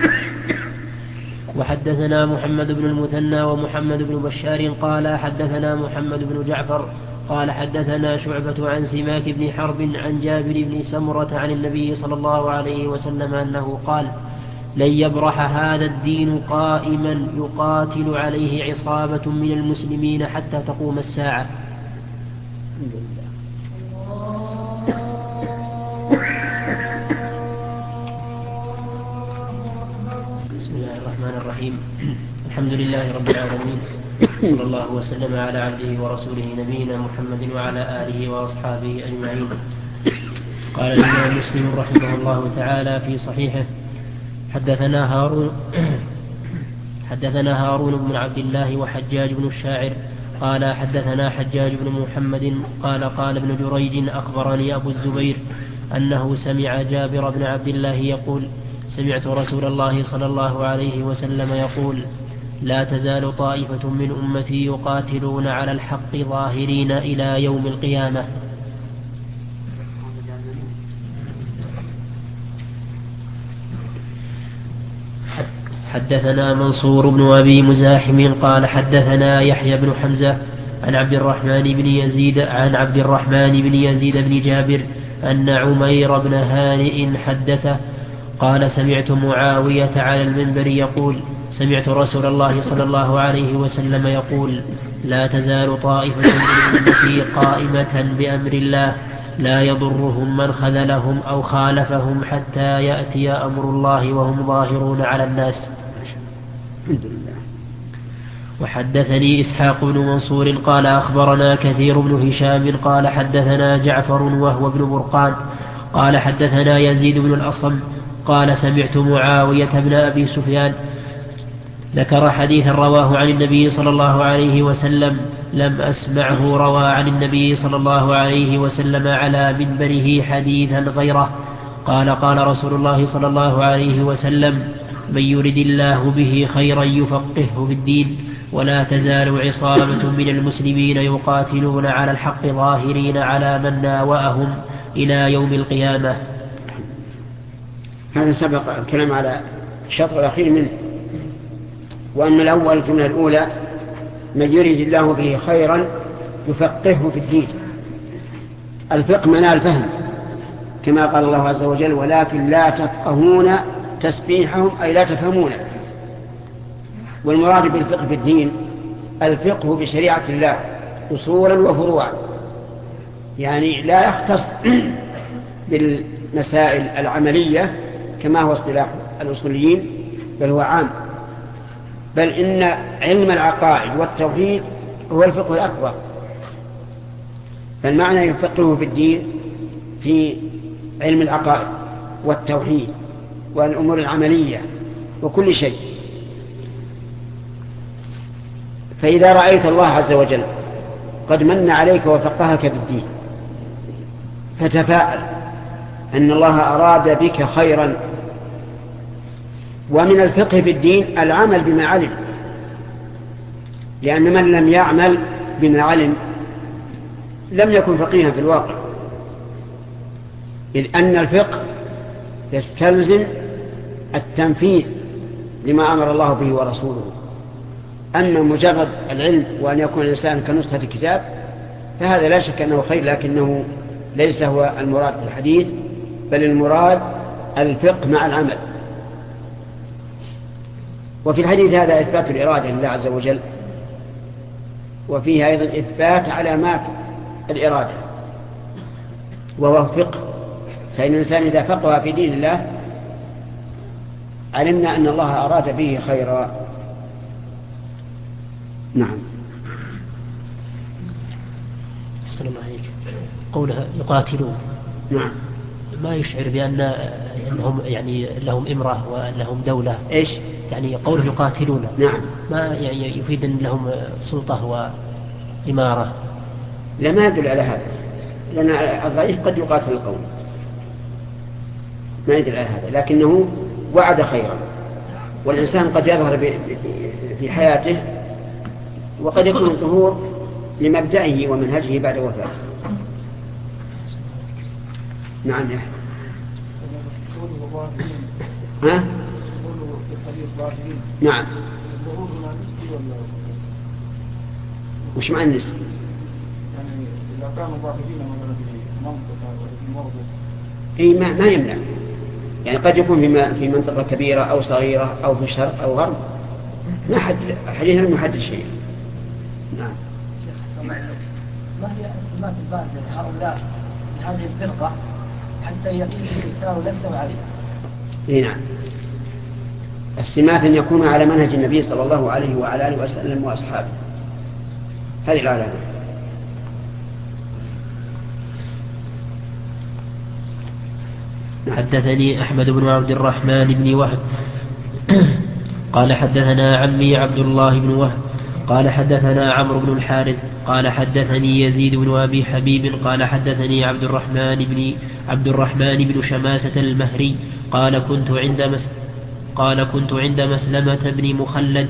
Speaker 4: وحدثنا محمد بن المثنى ومحمد بن بشار قال حدثنا محمد بن جعفر قال حدثنا شعبة عن سماك بن حرب عن جابر بن سمرة عن النبي صلى الله عليه وسلم أنه قال لن يبرح هذا الدين قائما يقاتل عليه عصابة من المسلمين حتى تقوم الساعة. بسم الله الرحمن الرحيم. الحمد لله رب العالمين، صلى الله وسلم على عبده ورسوله نبينا محمد وعلى آله وأصحابه أجمعين. قال الإمام مسلم رحمه الله تعالى في صحيحه حدثنا هارون بن عبد الله وحجاج بن الشاعر قال حدثنا حجاج بن محمد قال ابن جريج أخبرني أبو الزبير أنه سمع جابر بن عبد الله يقول سمعت رسول الله صلى الله عليه وسلم يقول لا تزال طائفة من أمتي يقاتلون على الحق ظاهرين إلى يوم القيامة. حدثنا منصور بن أبي مزاحم قال حدثنا يحيى بن حمزة عن عبد الرحمن بن يزيد بن جابر أن عمير بن هانئ حدثه قال سمعت معاوية على المنبر يقول سمعت رسول الله صلى الله عليه وسلم يقول: لا تزال طائفة من أمتي قائمة بأمر الله لا يضرهم من خذلهم أو خالفهم حتى يأتي أمر الله وهم ظاهرون على الناس. وحدثني إسحاق بن منصور قال أخبرنا كثير بن هشام قال حدثنا جعفر وهو ابن برقان قال حدثنا يزيد بن الأصم قال سمعت معاوية بن أبي سفيان ذكر حديثا رواه عن النبي صلى الله عليه وسلم لم أسمعه روى عن النبي صلى الله عليه وسلم على منبره حديثا غيره قال قال رسول الله صلى الله عليه وسلم: من يرد الله به خيرا يفقهه في الدين. ولا تزال عصابة من المسلمين يقاتلون على الحق ظاهرين على من ناوأهم إلى يوم القيامة.
Speaker 1: هذا سبق الكلام على الشطر الأخير منه. وأما الأول الجملة الأولى: من يريد الله به خيرا يفقهه في الدين. الفقه معناه الفهم، كما قال الله عز وجل: ولكن لا تفقهون تسبيحهم، أي لا تفهمون. والمراد بالفقه في الدين الفقه بشريعة الله أصولا وفروعا، يعني لا يختص بالمسائل العملية كما هو اصطلاح الأصوليين، بل هو عام. بل إن علم العقائد والتوحيد هو الفقه الأكبر. فالمعنى يفقهه في الدين في علم العقائد والتوحيد والأمور العملية وكل شيء. فإذا رأيت الله عز وجل قد من عليك وفقهك في الدين فتفاءل أن الله أراد بك خيرا. ومن الفقه في الدين العمل بما علم، لأن من لم يعمل بما علم لم يكن فقيها في الواقع، إذ أن الفقه يستلزم التنفيذ لما أمر الله به ورسوله. أما مجرد العلم وأن يكون الإنسان كنسخة كتاب فهذا لا شك أنه خير، لكنه ليس هو المراد في الحديث، بل المراد الفقه مع العمل. وفي الحديث هذا إثبات الإرادة لله عز وجل، وفيه أيضا إثبات علامات الإرادة وهو فقه. فإن الإنسان إذا فقه في دين الله علمنا أن الله أراد به خيرا. نعم.
Speaker 7: أحسن الله عليك. قولها يقاتلون،
Speaker 1: نعم،
Speaker 7: ما يشعر بأن أنهم يعني لهم إمرة ولهم دولة؟
Speaker 1: إيش
Speaker 7: يعني قوله يقاتلون؟
Speaker 1: نعم،
Speaker 7: ما يعني يفيد أن لهم سلطة وإمارة؟
Speaker 1: لا، ما يدل على هذا، لأن الضعيف قد يقاتل القوم، ما يدل على هذا، لكنه وعد خيرا. والإنسان قد يظهر في حياته وقد يكون الظهور لمبدئه ومنهجه بعد وفاته. نعم يا أحمد. ها؟ نعم. وش معنى النسب؟
Speaker 8: يعني إذا كانوا ظاهرين مثلا في منطقة وفي موضع
Speaker 1: ما يمنع، يعني قد يكون في منطقة كبيرة أو صغيرة أو في الشرق أو غرب، ما حد حديث لم يحدد شيء. نعم.
Speaker 6: ما هي السمات الباردة لهؤلاء هذه الفرقة حتى يقيس الإسلام نفسه عليها؟
Speaker 1: نعم. السمات أن يكون على منهج النبي صلى الله عليه وعلى آله وسلم وأصحابه، هذه العلامة.
Speaker 4: حدثني أحمد بن عبد الرحمن بن وهب قال حدثنا عمي عبد الله بن وهب قال حدثنا عمرو بن الحارث قال حدثني يزيد بن أبي حبيب قال حدثني عبد الرحمن بن شماسة المهري قال كنت عند مسلمة بن مخلد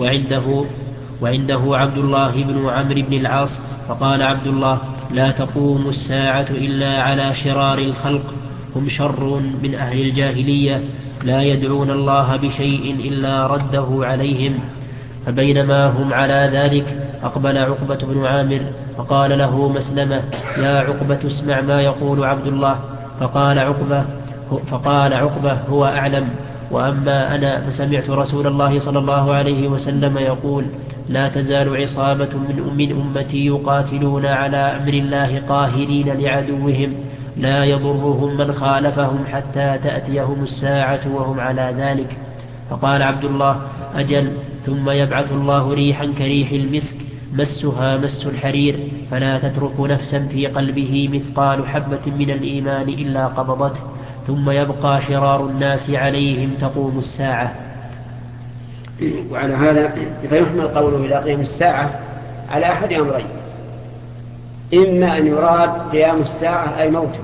Speaker 4: وعنده عبد الله بن عمرو بن العاص فقال عبد الله: لا تقوم الساعة إلا على شرار الخلق، هم شر من أهل الجاهلية، لا يدعون الله بشيء إلا رده عليهم. فبينما هم على ذلك أقبل عقبة بن عامر فقال له مسلمة: يا عقبة اسمع ما يقول عبد الله. فقال عقبة: هو أعلم.
Speaker 7: وأما أنا فسمعت رسول الله صلى الله عليه وسلم يقول لا تزال عصابة من أمتي يقاتلون على أمر الله قاهرين لعدوهم لا يضرهم من خالفهم حتى تأتيهم الساعة وهم على ذلك. فقال عبد الله أجل، ثم يبعث الله ريحا كريح المسك مسها مس الحرير فلا تترك نفسا في قلبه مثقال حبة من الإيمان إلا قبضته، ثم يبقى شرار الناس عليهم تقوم الساعة.
Speaker 1: وعلى هذا فيحمل قوله إلى قيام الساعة على أحد أمرين: إما أن يراد قيام الساعة أي موته،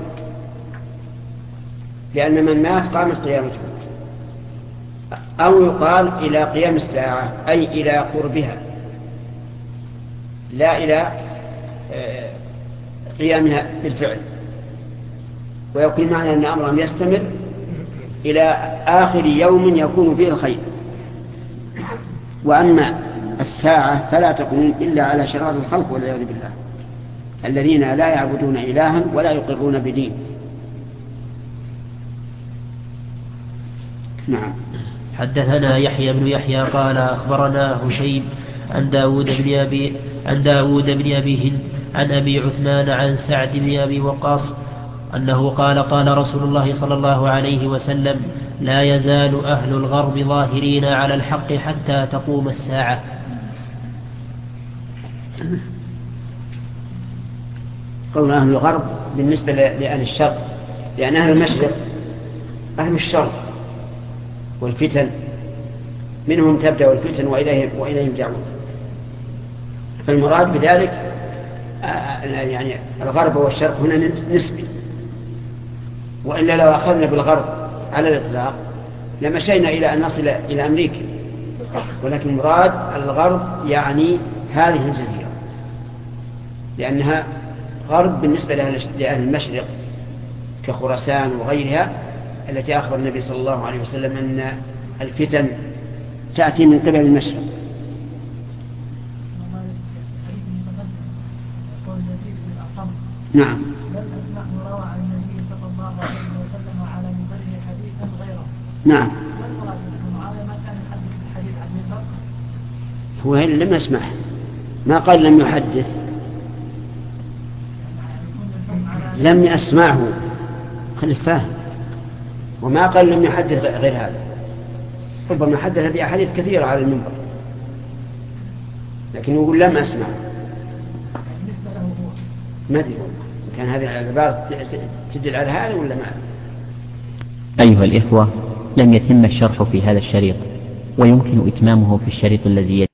Speaker 1: لأن من مات قامت قيامته، أو يقال إلى قيام الساعة أي إلى قربها لا إلى قيامها بالفعل، ويكون معنى أن أمرهم يستمر إلى آخر يوم يكون فيه الخير. وأما الساعة فلا تكون إلا على شرار الخلق والعياذ بالله، الذين لا يعبدون إلها ولا يقرون بدين. نعم.
Speaker 7: حدثنا يحيى بن يحيى قال أخبرنا هشيم عن داود بن أبي هند عن أبي عثمان عن سعد بن أبي وقاص أنه قال رسول الله صلى الله عليه وسلم لا يزال أهل الغرب ظاهرين على الحق حتى تقوم الساعة.
Speaker 1: قول أهل الغرب بالنسبة لأهل الشرق، لأن أهل المشرق أهل الشر والفتن، منهم تبدأ الفتن وإليهم يرجعون. فالمراد بذلك يعني الغرب والشرق هنا نسبي، وإلا لو أخذنا بالغرب على الإطلاق لمشينا إلى أن نصل إلى أمريكا، ولكن مراد الغرب يعني هذه الجزيرة، لأنها غرب بالنسبة لأهل المشرق كخراسان وغيرها التي أخبر النبي صلى الله عليه وسلم أن الفتن تأتي من قبل المشرق. نعم. نعم. هو لم يسمع، ما قال لم يحدث، لم يسمعه، خلي فاهم، وما قال لم يحدث غير هذا. ربما حدث بأحاديث كثيرة على المنبر، لكن يقول لم أسمع. ما أدري كان هذه العبارة تدل على هذا ولا ما؟
Speaker 9: أيها الإخوة، لم يتم الشرح في هذا الشريط، ويمكن إتمامه في الشريط الذي